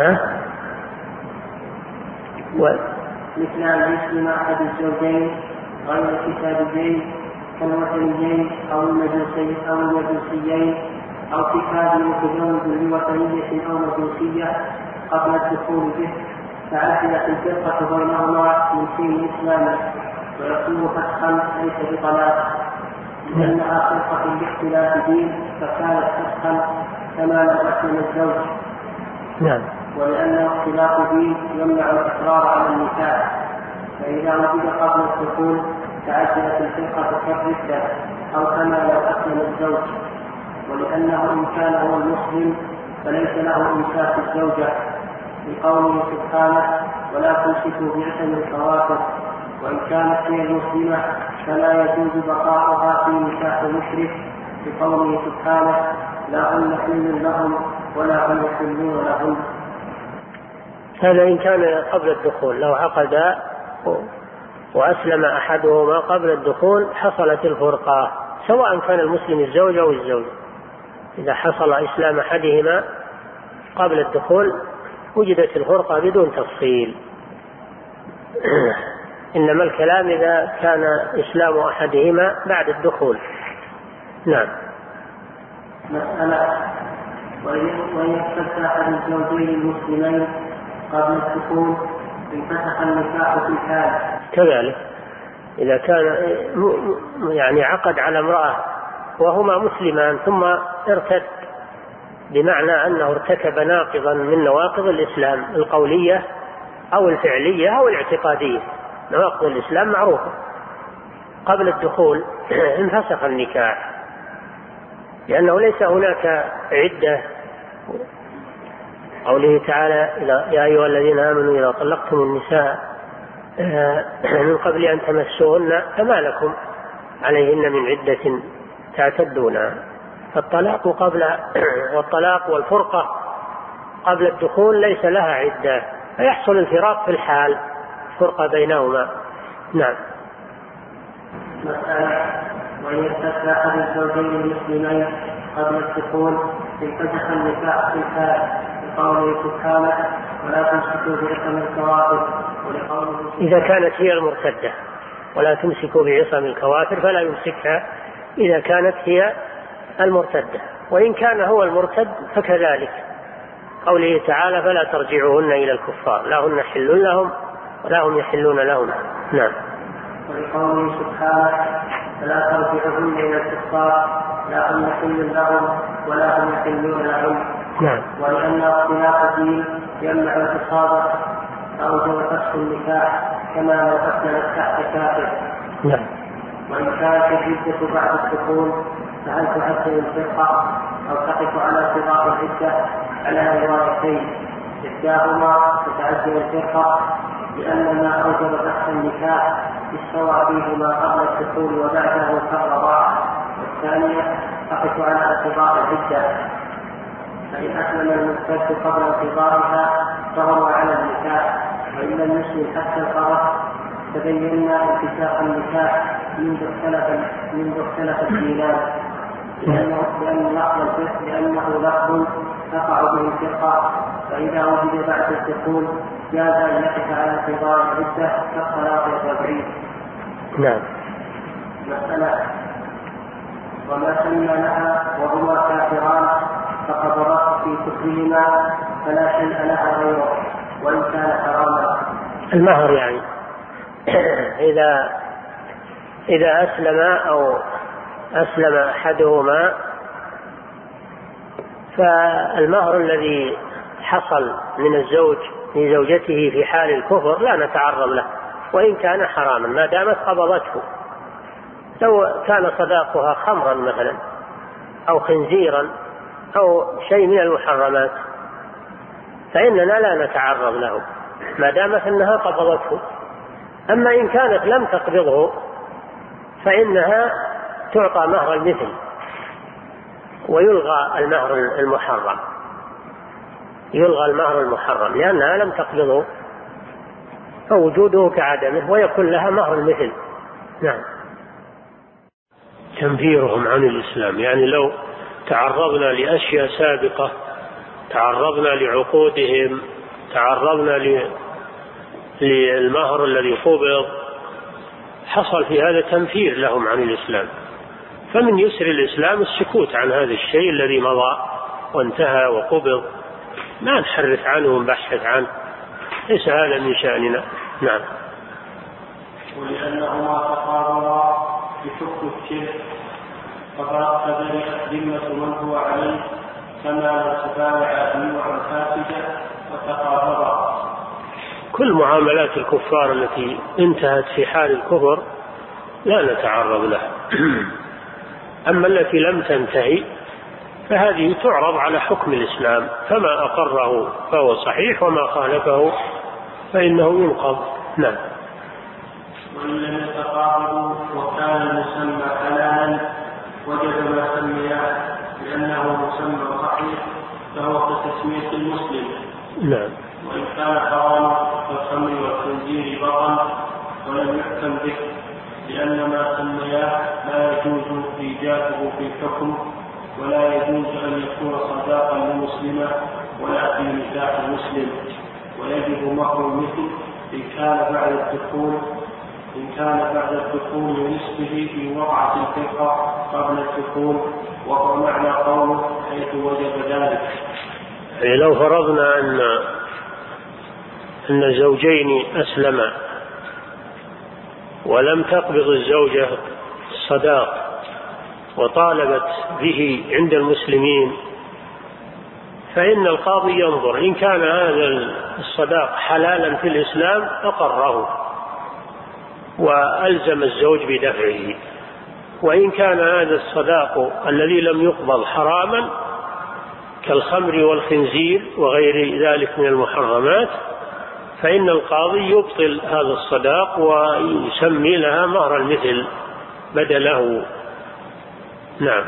مثل أن يسلم أحد الزوجين غير الكتابيين كالوثنيين أو المجوسيين، أو كتاب متزوج بوثنية أو مجوسية قبل الدخول به، فعدلت الفرقة بينهما من حين إسلامه، ويكون فسخا ليس بطلاق، لأنها فرقة باختلاف دين فكانت فسخا كما لو أسلم الزوج. نعم. ولأن اختلاف دين يمنع الإصرار على النكاح، فإذا وجد قبل الدخول تعدلت الفرقة كالردة أو كما لو أسلم الزوج. ولأنه إن كان هو المسلم فليس له إمساك الزوجة، لقوله سبحانه: ولا تمسكوا بعصم الكوافر. وإن كانت هي المسلمة فلا يجوز بقاؤها في نكاح مشرك، لقوله سبحانه: لا هن حل لهم ولا هم يحلون لهم. هذا إن كان قبل الدخول، لو عقد وأسلم أحدهما قبل الدخول حصلت الفرقة، سواء كان المسلم الزوج أو الزوج. إذا حصل إسلام أحدهما قبل الدخول وجدت الفرقة بدون تفصيل. إنما الكلام إذا كان إسلام أحدهما بعد الدخول. نعم. مسألة: وإن يفتح أحد الزوجين المسلمين قبل الدخول انفتح النكاح في الحال. كذلك إذا كان يعني عقد على امرأة وهما مسلمان ثم ارتد، بمعنى أنه ارتكب ناقضا من نواقض الإسلام القولية أو الفعلية أو الاعتقادية. نواقض الإسلام معروفة. قبل الدخول انفسخ النكاح، لأنه ليس هناك عدة. قوله تعالى: يا أيها الذين آمنوا إذا طلقتم النساء من قبل أن تمسوهن فما لكم عليهن من عدة تعتدونها. والطلاق والفرقة قبل الدخول ليس لها عدة، فيحصل الفراق في الحال، فرقة بينهما. نعم. مسألة: وإن ارتد أحد الزوجين المسلمين قبل الدخول انفسخ النكاح في الحال، لقوله سبحانه: ولا تمسكوا بعصم الكوافر، ولقوله إذا كانت هي المرتدة، ولا تمسكوا بعصم الكوافر، فلا يمسكها إذا كانت هي المرتدة. وإن كان هو المرتد فكذلك، قوله تعالى: فلا ترجعوهن إلى الكفار، لا هن حل لهم ولا هم يحلون لهم. نعم. ولقوله سبحانه: فلا ترجعوهن إلى الكفار، لا هن حل لهم ولا هم يحلون لهم. نعم. ولأن اختلاف الدين يمنع الإصابة فأوجب فسخ النكاح كما لو أسلمت تحت كافر. نعم. وإن كانت العدة بعد الدخول فهل تؤثر الفرقة أو تقف على قضاء العدة؟ على روايتين: إحداهما تتعجل الفرقة لأن ما أوجب فسخ النكاح استوى فيهما قبل الدخول وبعده كالرضاعة، والثانية تقف على قضاء العدة. فإن أسلم المرتد قبل انقضائها فهو على النكاح، وإن لم يسلم حتى القضاء تبينا انفساخ النكاح منذ اختلف الدينان، لأنه لفظ تقع به الفرقة، فإذا وجد بعد الدخول جاز أن يقف على انقضاء العدة كالطلاق والتبعيد. نعم. مسألة: وما سمى لها وهما كافران فقد رأت في كفرهما فلا شيء لها غيره وإن كان حراما. المهر يعني إذا أسلم أو أسلم أحدهما فالمهر الذي حصل من الزوج من زوجته في حال الكفر لا نتعرض له وإن كان حراما ما دامت قبضته. لو كان صداقها خمرا مثلا أو خنزيرا أو شيء من المحرمات فإننا لا نتعرض له ما دامت أنها قبضته. أما إن كانت لم تقبضه فإنها تعطى مهر المثل ويلغى المهر المحرم، يلغى المهر المحرم لأنها لم تقبضه فوجوده كعدمه ويكون لها مهر المثل. نعم. تنفيرهم عن الإسلام، يعني لو تعرضنا لأشياء سابقة، تعرضنا لعقودهم، تعرضنا للمهر الذي قبض، حصل في هذا تنفير لهم عن الإسلام، فمن يسر الإسلام السكوت عن هذا الشيء الذي مضى وانتهى وقبض، ما نحرث عنه ونبحث عنه، ليس هذا من شأننا. نعم. ولأنهما تقاربا بحكم الشرك فبرئت ذمة من هو عليه كما لو تبايع بيوعا فاسدة وتقاربا. كل معاملات الكفار التي انتهت في حال الكفر لا نتعرض لها. أما التي لم تنتهي فهذه تعرض على حكم الإسلام، فما أقره فهو صحيح وما خالفه فإنه ينقض. نعم. وإن لم يتقاربوا وكان المسمى حلالا وجد ما سمياه لأنه مسمى صحيح فهو كتسمية المسلم. نعم. وإن كان حراما كالخمر والخنزير بطن ولم يحكم به لأن ما سمياه لا يجوز إيجابه في الحكم ولا يجوز أن يكون صداقا لمسلمة ولا في نكاح مسلم، ويجب مهر المثل إن كان بعد الدخول ونصفه في وقعة الفرقة قبل الدخول، وهو معنى قوله حيث وجب ذلك. لو فرضنا أن زوجين أسلما ولم تقبض الزوجة الصداق وطالبت به عند المسلمين، فإن القاضي ينظر إن كان هذا الصداق حلالا في الإسلام أقره وألزم الزوج بدفعه. وإن كان هذا الصداق الذي لم يقبض حراما كالخمر والخنزير وغير ذلك من المحرمات فإن القاضي يبطل هذا الصداق ويسمي لها مهر المثل بدله. نعم.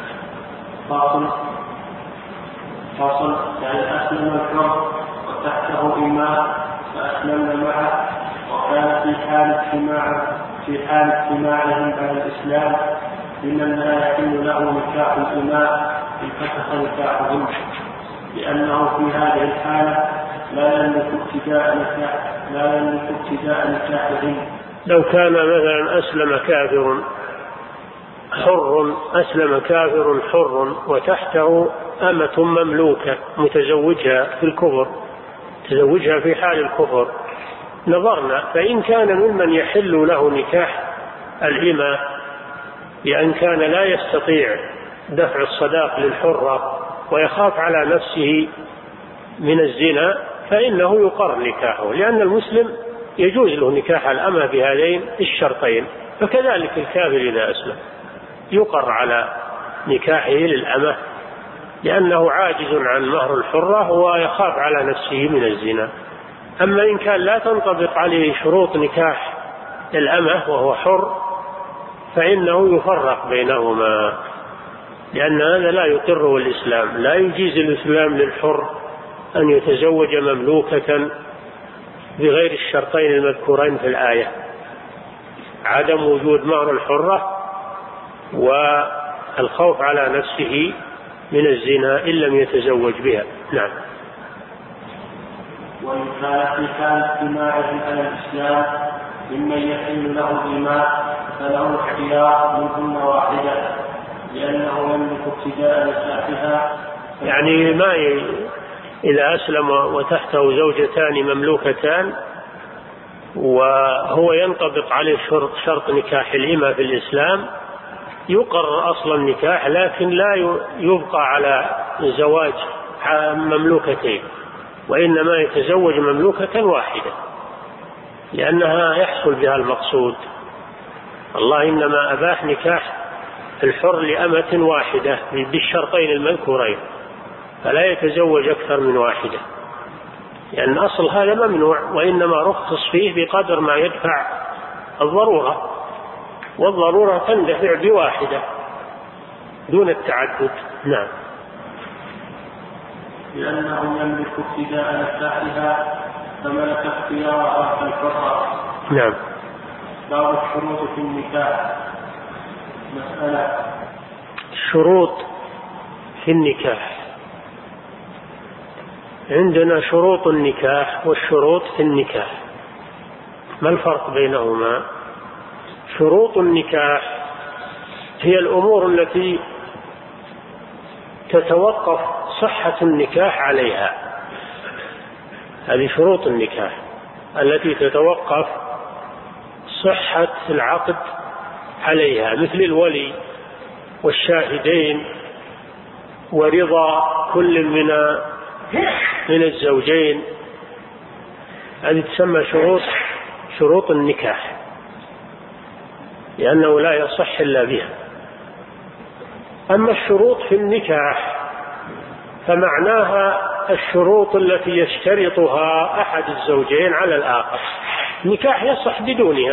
فاصل يعني أسلم الحر وتحته إماء فأسلمنا معه وكان في حال اجتماعهم على الإسلام لمن لا يحل له نكاح الإماء انفسخ نكاحهم لأنه في هذه الحالة لا يملك ابتداء نكاحهم. لو كان مثلا أسلم كافر حر وتحته أمة مملوكة متزوجها في الكفر، تزوجها في حال الكفر، نظرنا فإن كان ممن يحل له نكاح الإمة لأن كان لا يستطيع دفع الصداق للحرة ويخاف على نفسه من الزنا فإنه يقر نكاحه، لأن المسلم يجوز له نكاح الأمة بهذين الشرطين، فكذلك الكافر إذا أسلم يقر على نكاحه للأمة لأنه عاجز عن مهر الحرة ويخاف على نفسه من الزنا. أما إن كان لا تنطبق عليه شروط نكاح الأمة وهو حر فإنه يفرق بينهما، لأن هذا لا يقره الإسلام، لا يجيز الإسلام للحر أن يتزوج مملوكة بغير الشرطين المذكورين في الآية، عدم وجود مهر الحرة والخوف على نفسه من الزنا إن لم يتزوج بها. نعم. وإن كان في حال اجتماعهم على الإسلام ممن يحل له الإماء فله اختيار منهن واحدة لأنه يملك ابتداء نكاحها. يعني إذا أسلم وتحته زوجتان مملوكتان وهو ينطبق عليه شرط نكاح الإمة في الإسلام يقرر أصل النكاح، لكن لا يبقى على زواج مملوكتين، وإنما يتزوج مملوكة واحدة لأنها يحصل بها المقصود. الله إنما أباح نكاح الحر لأمة واحدة بالشرطين المذكورين، فلا يتزوج أكثر من واحدة، لأن أصل هذا ممنوع، وإنما رخص فيه بقدر ما يدفع الضرورة، والضرورة تندفع بواحدة دون التعدد. نعم. لأنه يملك ابتداء نكاحها فملك اختيارها كالحرة. نعم. باب الشروط في النكاح. مسألة. الشروط في النكاح، عندنا شروط النكاح والشروط في النكاح، ما الفرق بينهما؟ شروط النكاح هي الأمور التي تتوقف صحة النكاح عليها، هذه شروط النكاح التي تتوقف صحة العقد عليها، مثل الولي والشاهدين ورضا كل من الزوجين، هذه تسمى شروط النكاح، لأنه لا يصح إلا بها. أما الشروط في النكاح فمعناها الشروط التي يشترطها أحد الزوجين على الآخر. النكاح يصح بدونها،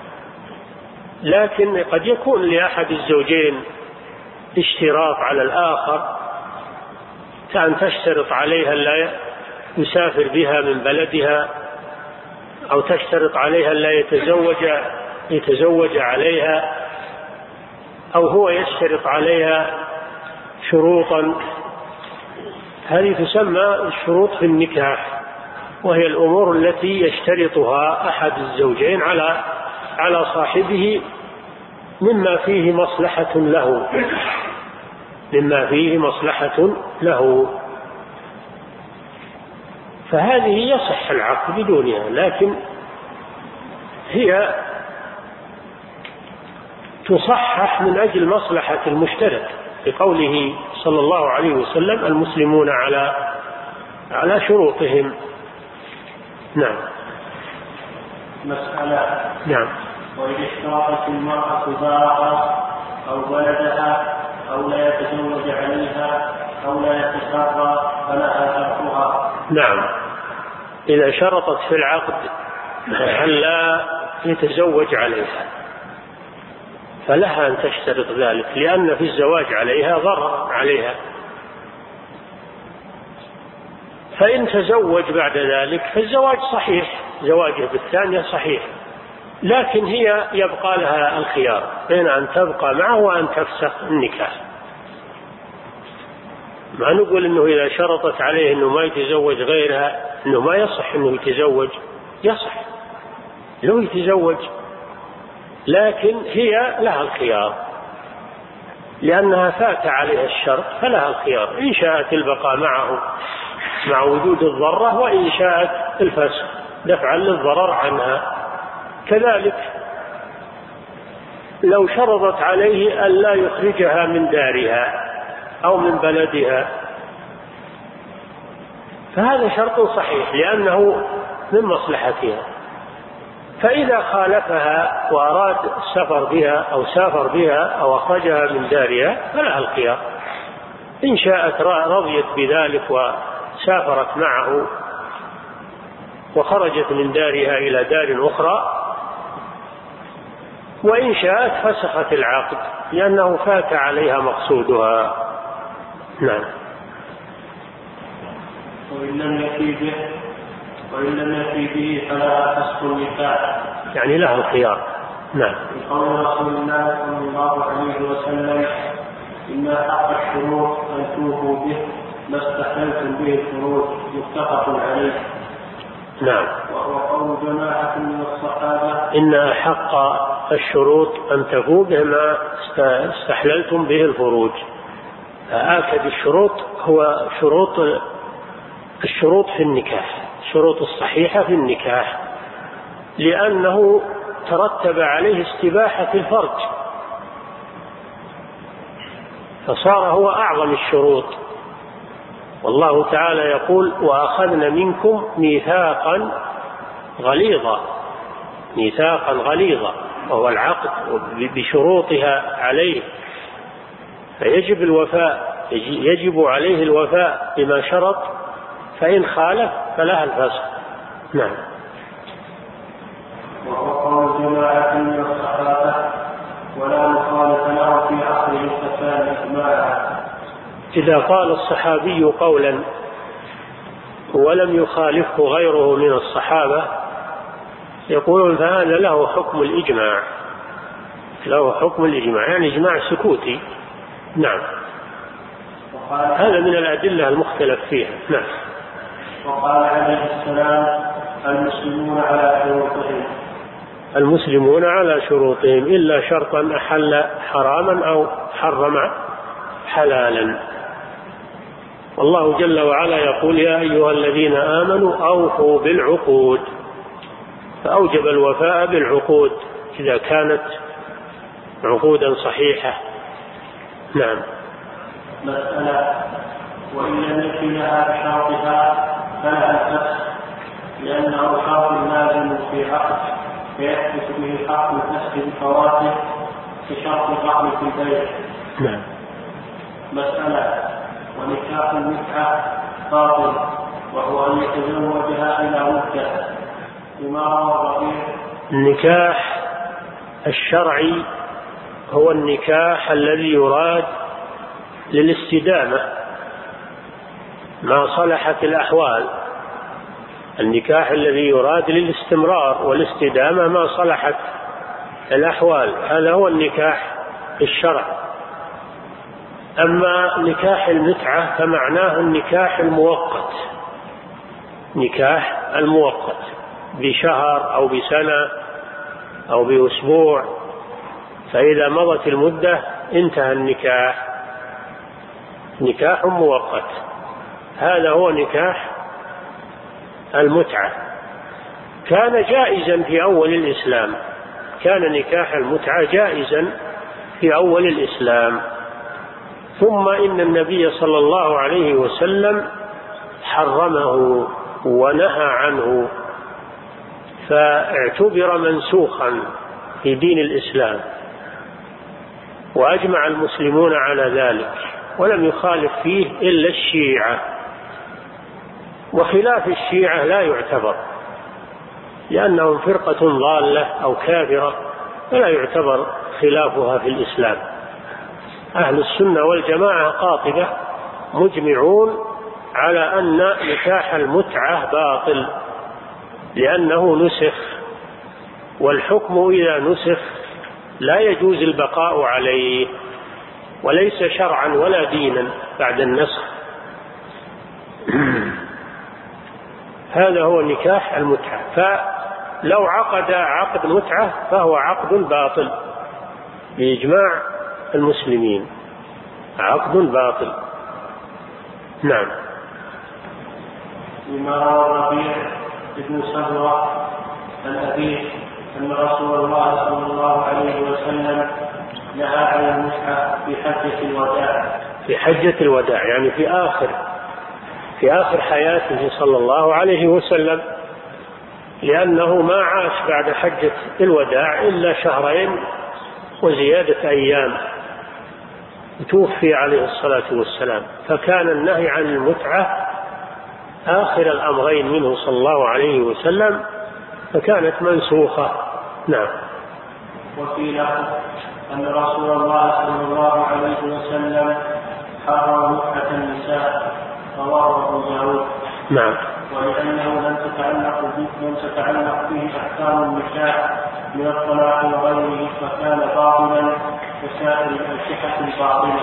لكن قد يكون لأحد الزوجين اشتراط على الآخر، كان تشترط عليها لا يسافر بها من بلدها، أو تشترط عليها لا يتزوج عليها، أو هو يشترط عليها شروطا، هذه تسمى الشروط في النكاح، وهي الأمور التي يشترطها أحد الزوجين على صاحبه مما فيه مصلحة له، فهذه يصح العقد بدونها، لكن هي تصحح من أجل مصلحة المشترك، بقوله صلى الله عليه وسلم: المسلمون على شروطهم، نعم. مسألة. نعم. وإذا اشترطت المرأة دارها أو بلدها أو لا يتزوج عليها أو لا يتسرى فلها تركها. نعم. إذا شرطت في العقد أن لا يتزوج عليها فلها أن تشترط ذلك، لأن في الزواج عليها ضرر عليها. فإن تزوج بعد ذلك فالزواج صحيح، زواجه بالثانية صحيح، لكن هي يبقى لها الخيار بين أن تبقى معه وأن تفسخ النكاح. ما نقول إنه إذا شرطت عليه إنه ما يتزوج غيرها إنه ما يصح إنه يتزوج، يصح لو يتزوج، لكن هي لها الخيار لأنها فات عليها الشرط، فلها الخيار إن شاءت البقاء معه مع وجود الضرة، وإن شاءت الفسخ دفعا للضرر عنها. كذلك لو شرطت عليه أن لا يخرجها من دارها أو من بلدها فهذا شرط صحيح لأنه من مصلحتها، فإذا خالفها وأراد السفر بها أو سافر بها أو أخرجها من دارها فلها الخيار، إن شاءت رضيت بذلك وسافرت معه وخرجت من دارها إلى دار أخرى، وإن شاءت فسخت العقد لأنه فات عليها مقصودها. نعم. وإن لم يفي به فلا فسخ النكاح، يعني لها الخيار. نعم. قول رسول الله صلى الله عليه وسلم إن حق الشروط أن توفوا به ما استحللتم به الفروج، متفق عليه. نعم. وهو قول جماعة من الصحابة إن أحق الشروط أن تفوا به ما استحللتم به الفروج. آكد الشروط هو الشروط في النكاح، الشروط الصحيحة في النكاح، لأنه ترتب عليه استباحة الفرج، فصار هو أعظم الشروط. والله تعالى يقول وأخذنا منكم ميثاقا غليظا، ميثاقا غليظا، وهو العقد بشروطها عليه، فيجب الوفاء، يجب عليه الوفاء بما شرط، فإن خالف فلها الفسخ. نعم. وهو قول جماعة من الصحابة ولا مخالف له في عقد الفساد إجماعا. إذا قال الصحابي قولا ولم يخالفه غيره من الصحابة يقولون فهذا له حكم الإجماع، له حكم الإجماع، يعني إجماع سكوتي. نعم. هذا من الأدلة المختلف فيها. نعم. وقال عليه السلام المسلمون على شروطهم، المسلمون على شروطهم إلا شرطا أحل حراما أو حرم حلالا. والله جل وعلا يقول يا أيها الذين آمنوا أوفوا بالعقود، فأوجب الوفاء بالعقود إذا كانت عقودا صحيحة. نعم. مسألة. وإن لم يكن لها بشرطها فلها الفسخ، لأنه شرط لازم في عقد فيثبت به حق الفسخ بفواته كشرط العقد في البيع. نعم. مسألة. ونكاح المتعة باطل، وهو أن يتزوجها إلى مدة بما روى الربيع. النكاح الشرعي هو النكاح الذي يراد للاستدامة ما صلحت الأحوال، النكاح الذي يراد للاستمرار والاستدامة ما صلحت الأحوال، هذا هو النكاح الشرعي. أما نكاح المتعة فمعناه النكاح المؤقت، نكاح المؤقت بشهر أو بسنة أو بأسبوع، فإذا مضت المدة انتهى النكاح، نكاح مؤقت. هذا هو نكاح المتعة. كان جائزا في أول الإسلام، كان نكاح المتعة جائزا في أول الإسلام، ثم إن النبي صلى الله عليه وسلم حرمه ونهى عنه فاعتبر منسوخا في دين الإسلام، وأجمع المسلمون على ذلك، ولم يخالف فيه إلا الشيعة، وخلاف الشيعة لا يعتبر لأنهم فرقة ضالة أو كافرة، فلا يعتبر خلافها في الإسلام. أهل السنة والجماعة قاطبة مجمعون على أن نكاح المتعة باطل لأنه نسخ، والحكم إذا نسخ لا يجوز البقاء عليه، وليس شرعا ولا دينا بعد النسخ. هذا هو نكاح المتعة. فلو عقد عقد متعة فهو عقد باطل بإجماع المسلمين، عقد باطل. نعم. لما روى الربيع بن سمرة عن أبيه أن رسول الله صلى الله عليه وسلم نهى عن المتعة في حجة الوداع. في حجة الوداع يعني في آخر حياته صلى الله عليه وسلم، لأنه ما عاش بعد حجة الوداع إلا 2 شهر وزيادة أيام، توفي عليه الصلاة والسلام، فكان النهي عن المتعة آخر الأمرين منه صلى الله عليه وسلم، فكانت منسوخة. نعم. وفي لفظ أن رسول الله صلى الله عليه وسلم حرم متعة النساء، رواه أبو داود. نعم. ولأنه لم تتعلق به أحكام النكاح من الطلاق وغيره، فكان باطلا كسائر الأنكحة الباطلة.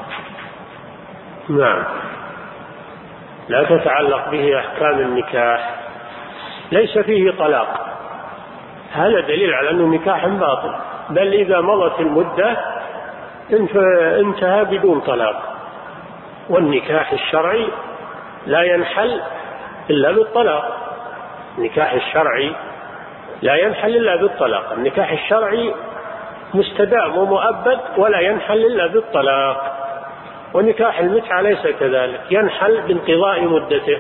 نعم، لا تتعلق به أحكام النكاح، ليس فيه طلاق، هذا دليل على أنه نكاح باطل، بل إذا مضت المدة انتهى بدون طلاق. والنكاح الشرعي لا ينحل إلا بالطلاق، النكاح الشرعي لا ينحل إلا بالطلاق، النكاح الشرعي مستدام ومؤبد ولا ينحل إلا بالطلاق. ونكاح المتعة ليس كذلك، ينحل بانقضاء مدته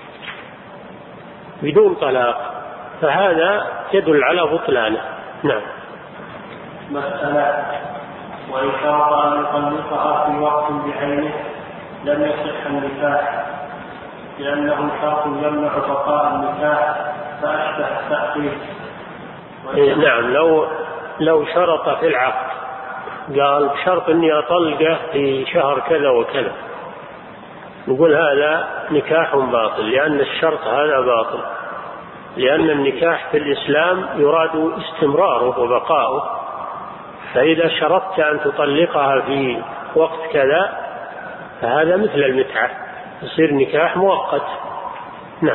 بدون طلاق، فهذا يدل على بطلانه. نعم. مسألة: وإن شرط أن يطلقها في وقت بعينه لم يصح النكاح، لأنه شرط يمنع بقاء النكاح، فأشبه التأخير. نعم، لو شرط في العقد قال بشرط أني أطلقه في شهر كذا وكذا، نقول هذا نكاح باطل، لأن الشرط هذا باطل، لأن النكاح في الإسلام يراد استمراره وبقاؤه، فإذا شرطت أن تطلقها في وقت كذا فهذا مثل المتعة، يصير نكاح مؤقت. نعم.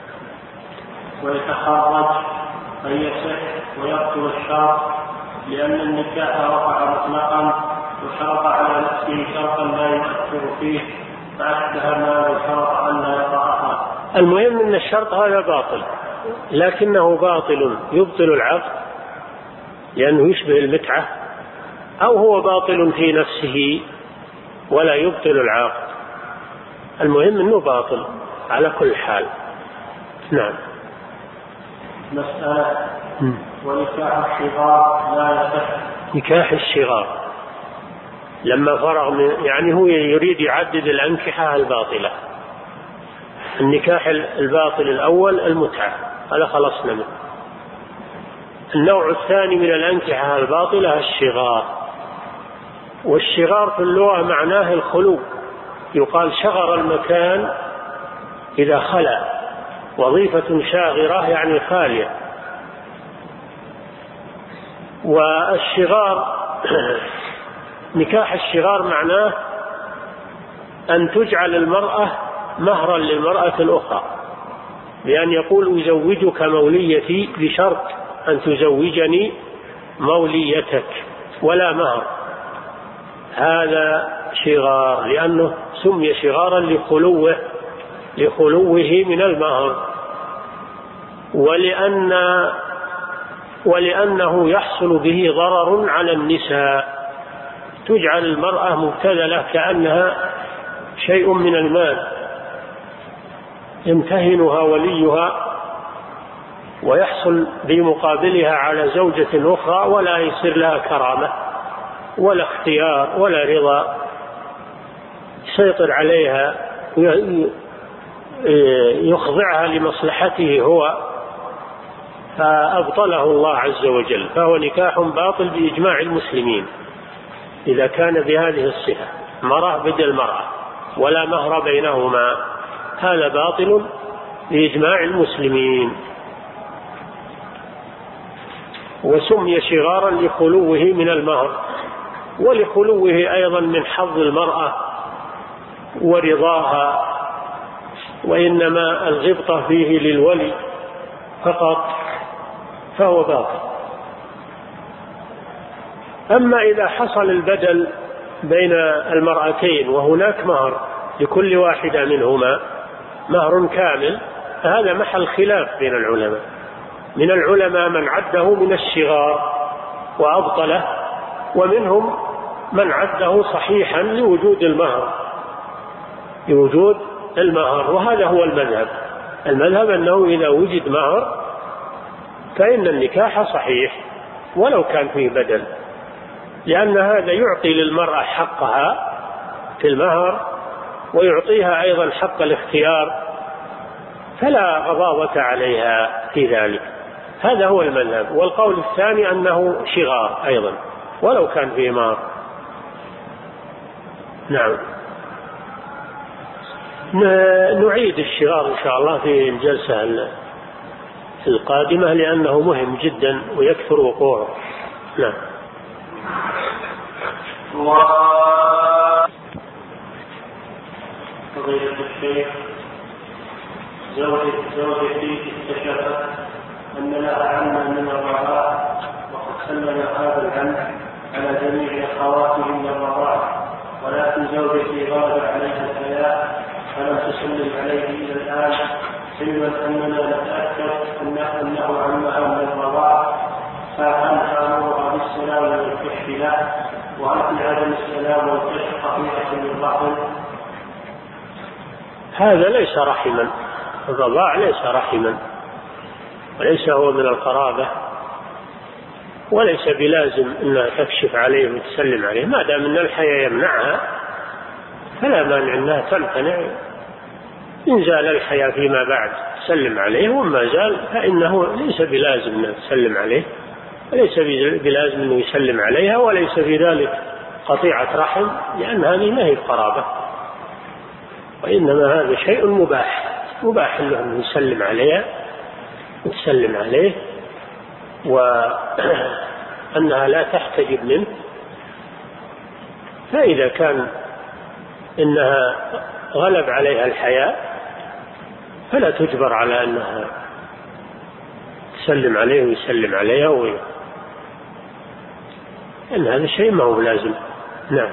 ويتخرج فيصح ويبطل الشرط، لأن النكاح وقع مطلقا وشرط على نفسه شرطا لا يؤثر فيه، فأشبه ما لو شرط أن لا يقعها. المهم أن الشرط هذا باطل، لكنه باطل يبطل العقد لأنه يشبه المتعة، أو هو باطل في نفسه ولا يبطل العقد، المهم أنه باطل على كل حال. نعم. مسألة: ونكاح الصغار لا يصح. نكاح الصغار لما فرغ من يعني هو يريد يعدد الأنكحة الباطلة، النكاح الباطل الأول المتعة، هذا خلصنا منه. النوع الثاني من الأنكحة الباطلة الصغار، والصغار في اللغة معناه الخلو، يقال شغر المكان إذا خلا، وظيفة شاغرة يعني خالية. والصغار نكاح الصغار معناه أن تجعل المرأة مهرا للمرأة الأخرى، بأن يقول أزوجك موليتي بشرط أن تزوجني موليتك ولا مهر، هذا صغار لأنه سمي صغارا لخلوه من المهر، ولأنه يحصل به ضرر على النساء، تجعل المرأة مبتذلة كأنها شيء من المال يمتهنها وليها ويحصل بمقابلها على زوجة أخرى ولا يصير لها كرامة ولا اختيار ولا رضا، يسيطر عليها يخضعها لمصلحته هو، فأبطله الله عز وجل، فهو نكاح باطل بإجماع المسلمين إذا كان بهذه الصفة، مرأة بدل مرأة ولا مهر بينهما، هذا باطل بإجماع المسلمين. وسمي شغارا لخلوه من المهر، ولخلوه أيضا من حظ المرأة ورضاها، وإنما الغبطة فيه للولي فقط، فهو باطل. أما إذا حصل البدل بين المرأتين وهناك مهر لكل واحدة منهما مهر كامل، فهذا محل خلاف بين العلماء. من العلماء من عده من الشغار وأبطله، ومنهم من عده صحيحا لوجود المهر، وهذا هو المذهب أنه إذا وجد مهر فإن النكاح صحيح ولو كان فيه بدل، لأن هذا يعطي للمرأة حقها في المهر ويعطيها أيضا حق الاختيار، فلا غضاضة عليها في ذلك. هذا هو المذهب. والقول الثاني أنه شغار أيضا ولو كان فيه مهر. نعم. نعيد الشغار إن شاء الله في الجلسة القادمة، لأنه مهم جدا ويكثر وقوعه. نعم. فضيلة الشيخ، زوجتي اكتشفت أن لها عما من الرضاعة، وقد سلم هذا العم على جميع أخواتهم من الرضاعة، ولكن زوجتي غلب عليها الحياء فلم تسلم عليه إلى الآن، علما أننا نتأكد أنه عمها من الرضاعة، فهل آمرها بالسلام والكشف له؟ وهل في عدم السلام والكشف خطيئة للرحم؟ هذا ليس رحما، الرضاع ليس رحما، وليس هو من القرابة، وليس بلازم أنها تكشف عليه وتسلم عليه، ما دام أن الحياء يمنعها فلا مانع أنها تمتنع. إن زال الحياء فيما بعد تسلم عليه، وما زال فإنه ليس بلازم أنها تسلم عليه، وليس بلازم أنه يسلم عليها، وليس في ذلك قطيعة رحم، لأن هذه ما هي قرابة، وإنما هذا شيء مباح له أن يسلم عليها وتسلم عليه، وأنها لا تحتجب منه. فإذا كان إنها غلب عليها الحياء فلا تجبر على أنها تسلم عليه ويسلم عليها، إن هذا شيء ما هو لازم. نعم.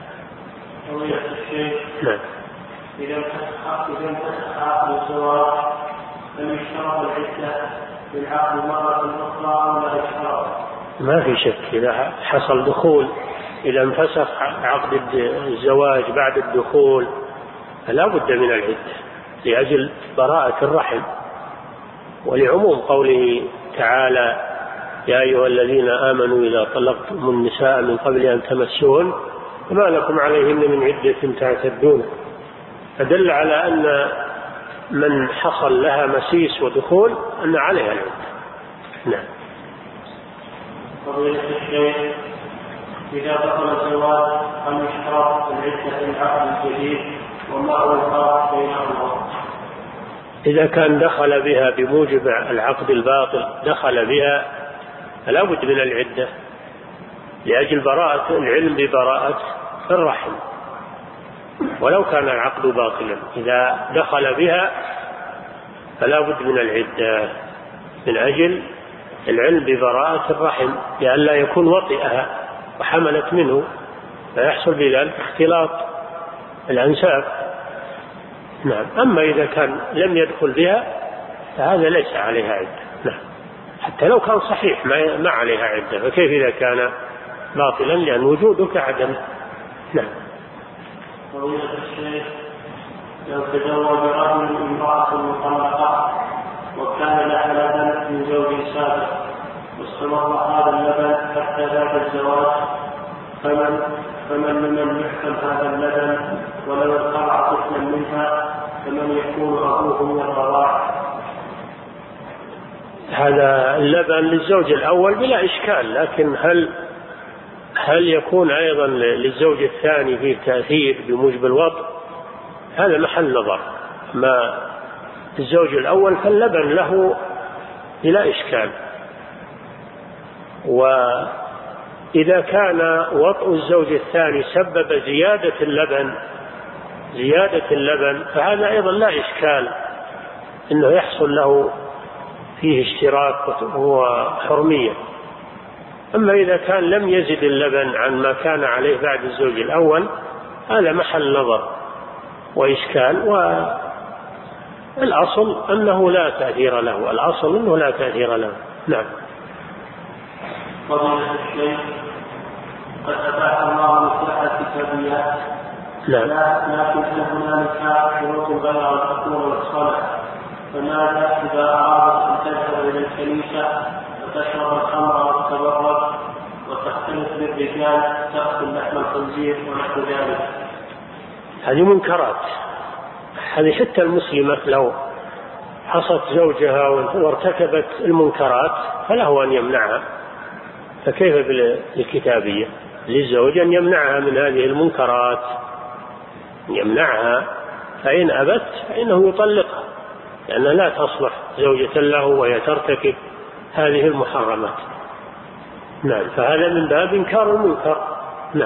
نعم. إذا انفسخ عقد الزواج لم يشترط العدة بالعقد مرة أخرى أو لا يشترط؟ ما في شك، إذا حصل دخول، إذا انفسخ عقد الزواج بعد الدخول فلا بد من العدة لأجل براءة الرحم، ولعموم قوله تعالى: يا أيها الذين آمنوا إذا طلقتم النساء من قبل أن تمسوهن فما لكم عليهن من عدة تعتدون، فدل على أن من حصل لها مسيس ودخول أن عليها العدة. نعم. فضيلة الشيخ، إذا دخل الزواج هل يشترط العدة في العقد الجديد، وما هو الفرق بينهما؟ إذا كان دخل بها بموجب العقد الباطل دخل بها فلا بد من العدة لأجل براءة العلم ببراءة الرحم، ولو كان العقد باطلا. إذا دخل بها فلا بد من العدة من أجل العلم ببراءة الرحم، لئلا يكون وطئها وحملت منه فيحصل بذلك اختلاط الأنساب. نعم. أما إذا كان لم يدخل بها فهذا ليس عليها عدة. نعم. حتى لو كان صحيح ما عليها عدة، فكيف إذا كان باطلا، لأن وجوده كعدم. نعم. فضيلة الشيخ، لو تزوج رجل امرأة مطلقة وكان لها لبن من زوج سابق واستمر هذا اللبن حتى بعد الزواج، فمن لمن يحكم هذا اللبن ولو انقطع طفلا منها فمن يكون أبوه من الرضاع؟ هذا اللبن للزوج الأول بلا إشكال، لكن هل يكون أيضا للزوج الثاني فيه تأثير بموجب الوضع؟ هذا محل نظر. ما الزوج الأول فاللبن له بلا إشكال، وإذا كان وطء الزوج الثاني سبب زيادة اللبن فهذا أيضا لا إشكال إنه يحصل له فيه اشتراك وحرمية. أما إذا كان لم يزد اللبن عن ما كان عليه بعد الزوج الأول هذا محل نظر وإشكال، والأصل أنه لا تأثير له. نعم. فضيلة الشيخ، قد أباح الله نكاح الكتابيات، لكن هل هنالك شروط غير الحكومة والصلاة؟ فماذا إذا أرادت أن تذهب إلى الكنيسة وتشرب الخمر والتبرج وتختلط بالرجال تأكل لحم الخنزير ونحو ذلك؟ هذه منكرات. هذه حتى المسلمة لو حصت زوجها وارتكبت المنكرات فله أن يمنعها، فكيف بالكتابية؟ للزوج أن يمنعها من هذه المنكرات، يمنعها، فإن أبت فإنه يطلقها، لأنها لا تصلح زوجة له وهي ترتكب هذه المحرمات. نعم، فهذا من باب إنكار المنكر. نعم.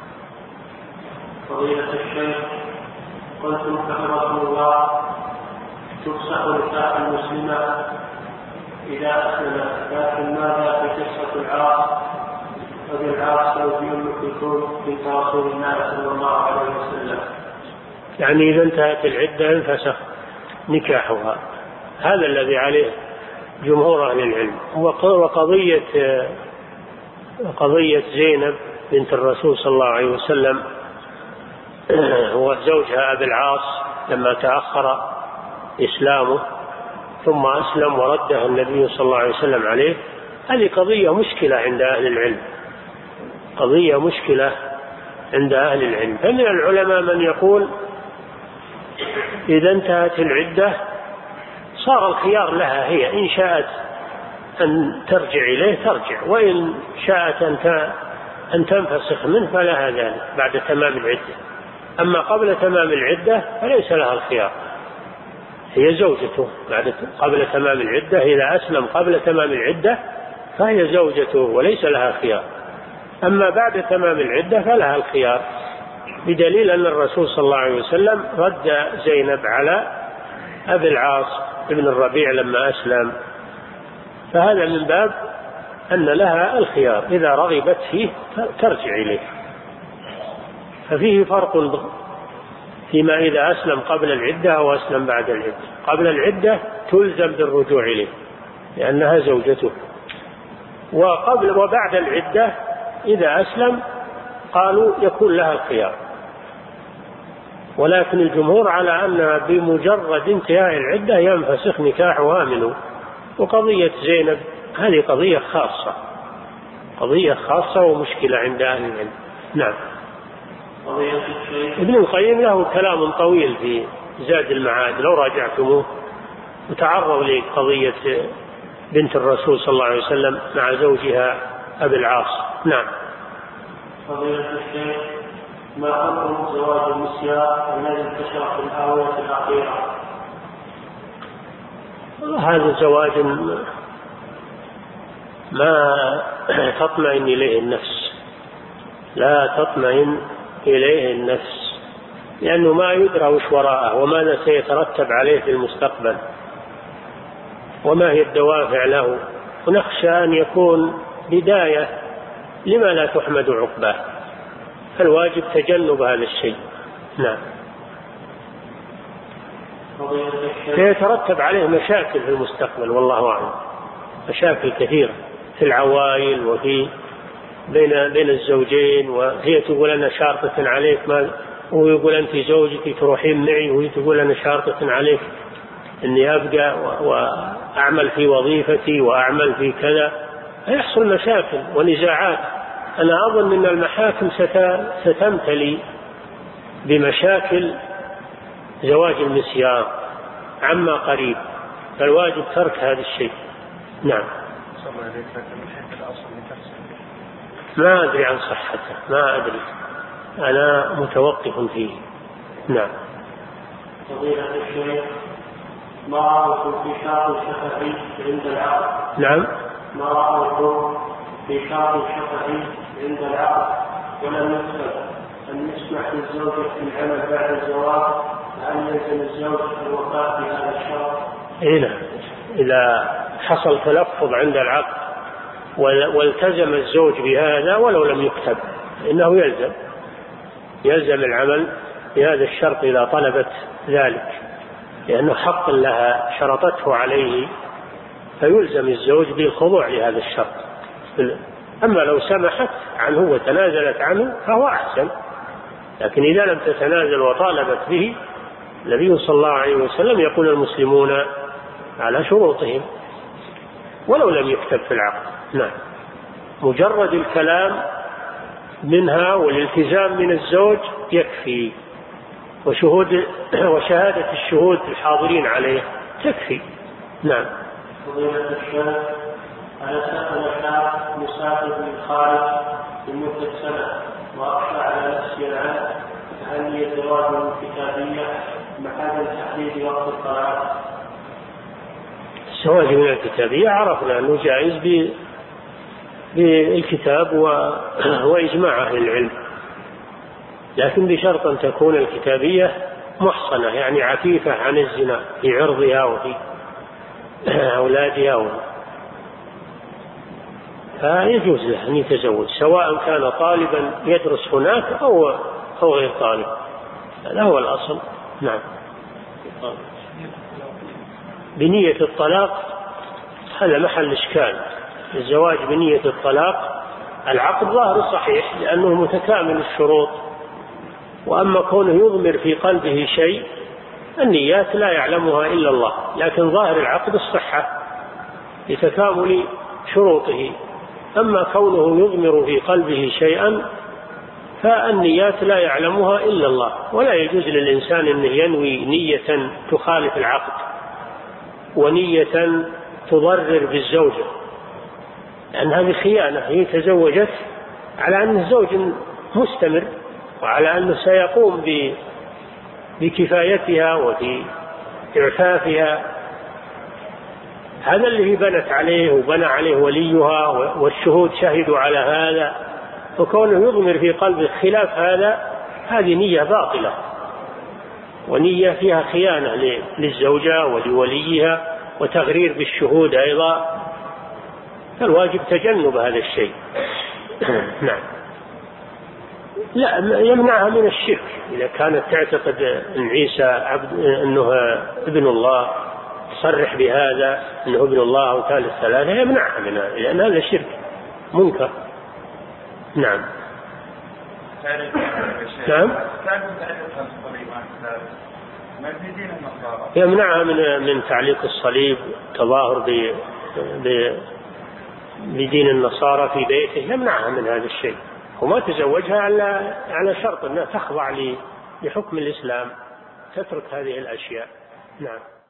فضيلة الشيخ، قلتم حفظكم الله تفسح نكاح المسلمة إذا أسلمت، لكن ماذا في قصة العاص أبي العاص زوج أم كلثوم بنت رسول الله صلى الله عليه وسلم؟ يعني إذا انتهت العدة انفسخ نكاحها، هذا الذي عليه جمهور أهل العلم. وقضية زينب بنت الرسول صلى الله عليه وسلم وزوجها أبي العاص لما تأخر إسلامه ثم أسلم ورده النبي صلى الله عليه وسلم عليه، هذه قضية مشكلة عند أهل العلم. فمن العلماء من يقول إذا انتهت العدة صار الخيار لها هي، إن شاءت أن ترجع إليه ترجع، وإن شاءت أن تنفسخ منه فلها ذلك بعد تمام العدة. أما قبل تمام العدة فليس لها الخيار، هي زوجته قبل تمام العدة. إذا أسلم قبل تمام العدة فهي زوجته وليس لها خيار. أما بعد تمام العدة فلها الخيار، بدليل أن الرسول صلى الله عليه وسلم رد زينب على أبي العاص ابن الربيع لما أسلم، فهذا من باب أن لها الخيار، إذا رغبت فيه ترجع إليه. ففيه فرق فيما إذا أسلم قبل العدة أو أسلم بعد العدة. قبل العدة تلزم بالرجوع إليه لأنها زوجته، وبعد العدة إذا أسلم قالوا يكون لها الخيار. ولكن الجمهور على أنها بمجرد انتهاء العدة ينفسخ نكاحها منه. وقضية زينب هذه قضية خاصة ومشكلة عند أهل العلم. نعم. ابن القيم له كلام طويل في زاد المعاد لو راجعتموه، وتعرض لقضية بنت الرسول صلى الله عليه وسلم مع زوجها أبي العاص. نعم. فضيلة الشيخ، ما حكم زواج المسيار الذي انتشر في الآونة الأخيرة؟ هذا زواج ما تطمئن إليه النفس، لا تطمئن إليه النفس، لأنه ما يدرى وش وراءه وماذا سيترتب عليه في المستقبل وما هي الدوافع له، ونخشى أن يكون بداية لما لا تحمد عقباه، فالواجب تجنب هذا الشيء. نعم. سيترتب عليه مشاكل في المستقبل والله أعلم، مشاكل كثيرة في العوائل وفي بين الزوجين، وهي تقول أنا شارطة عليك ويقول أنت زوجتي تروحين معي، وهي تقول أنا شارطة عليك أني أبقى وأعمل في وظيفتي وأعمل في كذا، يحصل مشاكل ونزاعات. أنا أظن أن المحاكم ستمتلي بمشاكل زواج المسيار عما قريب، فالواجب ترك هذا الشيء. نعم. ما أدري عن صحته، ما أدري، أنا متوقف فيه. نعم. فضيلة الشيخ، ما رأيكم في شرط الشفعي عند العقد؟ نعم. ما رأيكم في شرط الشفعي عند العقد ولم يكتب أن يسمح للزوجة في العمل بعد الزواج، هل يلزم الزوج الوفاء بهذا الشرط؟ نعم. إذا حصل تلفظ عند العقد والتزم الزوج بهذا ولو لم يكتب إنه يلزم العمل بهذا الشرط إذا طلبت ذلك، لأنه حق لها شرطته عليه، فيلزم الزوج بالخضوع لهذا الشرط. أما لو سمحت عنه وتنازلت عنه فهو أحسن، لكن إذا لم تتنازل وطالبت به، النبي صلى الله عليه وسلم يقول المسلمون على شروطهم ولو لم يكتب في العقد. نعم. مجرد الكلام منها والالتزام من الزوج يكفي، وشهادة الشهود الحاضرين عليه تكفي. نعم. فضيلة الشيخ، أنا سأل مسافر من الخارج لمدة سنة وأخشى على نفسي العنف، فهل لي زواج من كتابية محل تحديد وقت الطلاق؟ الزواج من الكتابية عرفنا أنه جائز بالكتاب وإجماع أهل العلم، لكن بشرط أن تكون الكتابية محصنة، يعني عفيفة عن الزنا في عرضها وفي أولادها فيجوز له أن يتزوج، سواء كان طالبا يدرس هناك أو غير طالب، هذا هو الأصل. نعم. بنية الطلاق هذا محل إشكال. الزواج بنية الطلاق العقد ظاهر صحيح لأنه متكامل الشروط، وأما كونه يضمر في قلبه شيء النيات لا يعلمها إلا الله، لكن ظاهر العقد الصحة لتكامل شروطه. أما كونه يضمر في قلبه شيئا فالنيات لا يعلمها إلا الله، ولا يجوز للإنسان أن ينوي نية تخالف العقد ونية تضرر بالزوجة، لأن هذه خيانة. هي تزوجت على أن الزوج مستمر وعلى أنه سيقوم بكفايتها وبإعفافها، هذا اللي بنت عليه وبنى عليه وليها والشهود شهدوا على هذا، وكونه يضمر في قلبه خلاف هذا هذه نية باطلة ونية فيها خيانة للزوجة ولوليها وتغرير بالشهود أيضا، فالواجب تجنب هذا الشيء. نعم. لا يمنعها من الشرك، إذا كانت تعتقد أن عيسى أنه ابن الله، تصرح بهذا أنه ابن الله أو ثالث ثلاثة، يمنعها من هذا لأن هذا شرك منكر. نعم. نعم. يمنعها من تعليق الصليب، تظاهر بدين النصارى في بيته، يمنعها من هذا الشيء، وما تزوجها على شرط أنها تخضع لحكم الإسلام، تترك هذه الأشياء. نعم.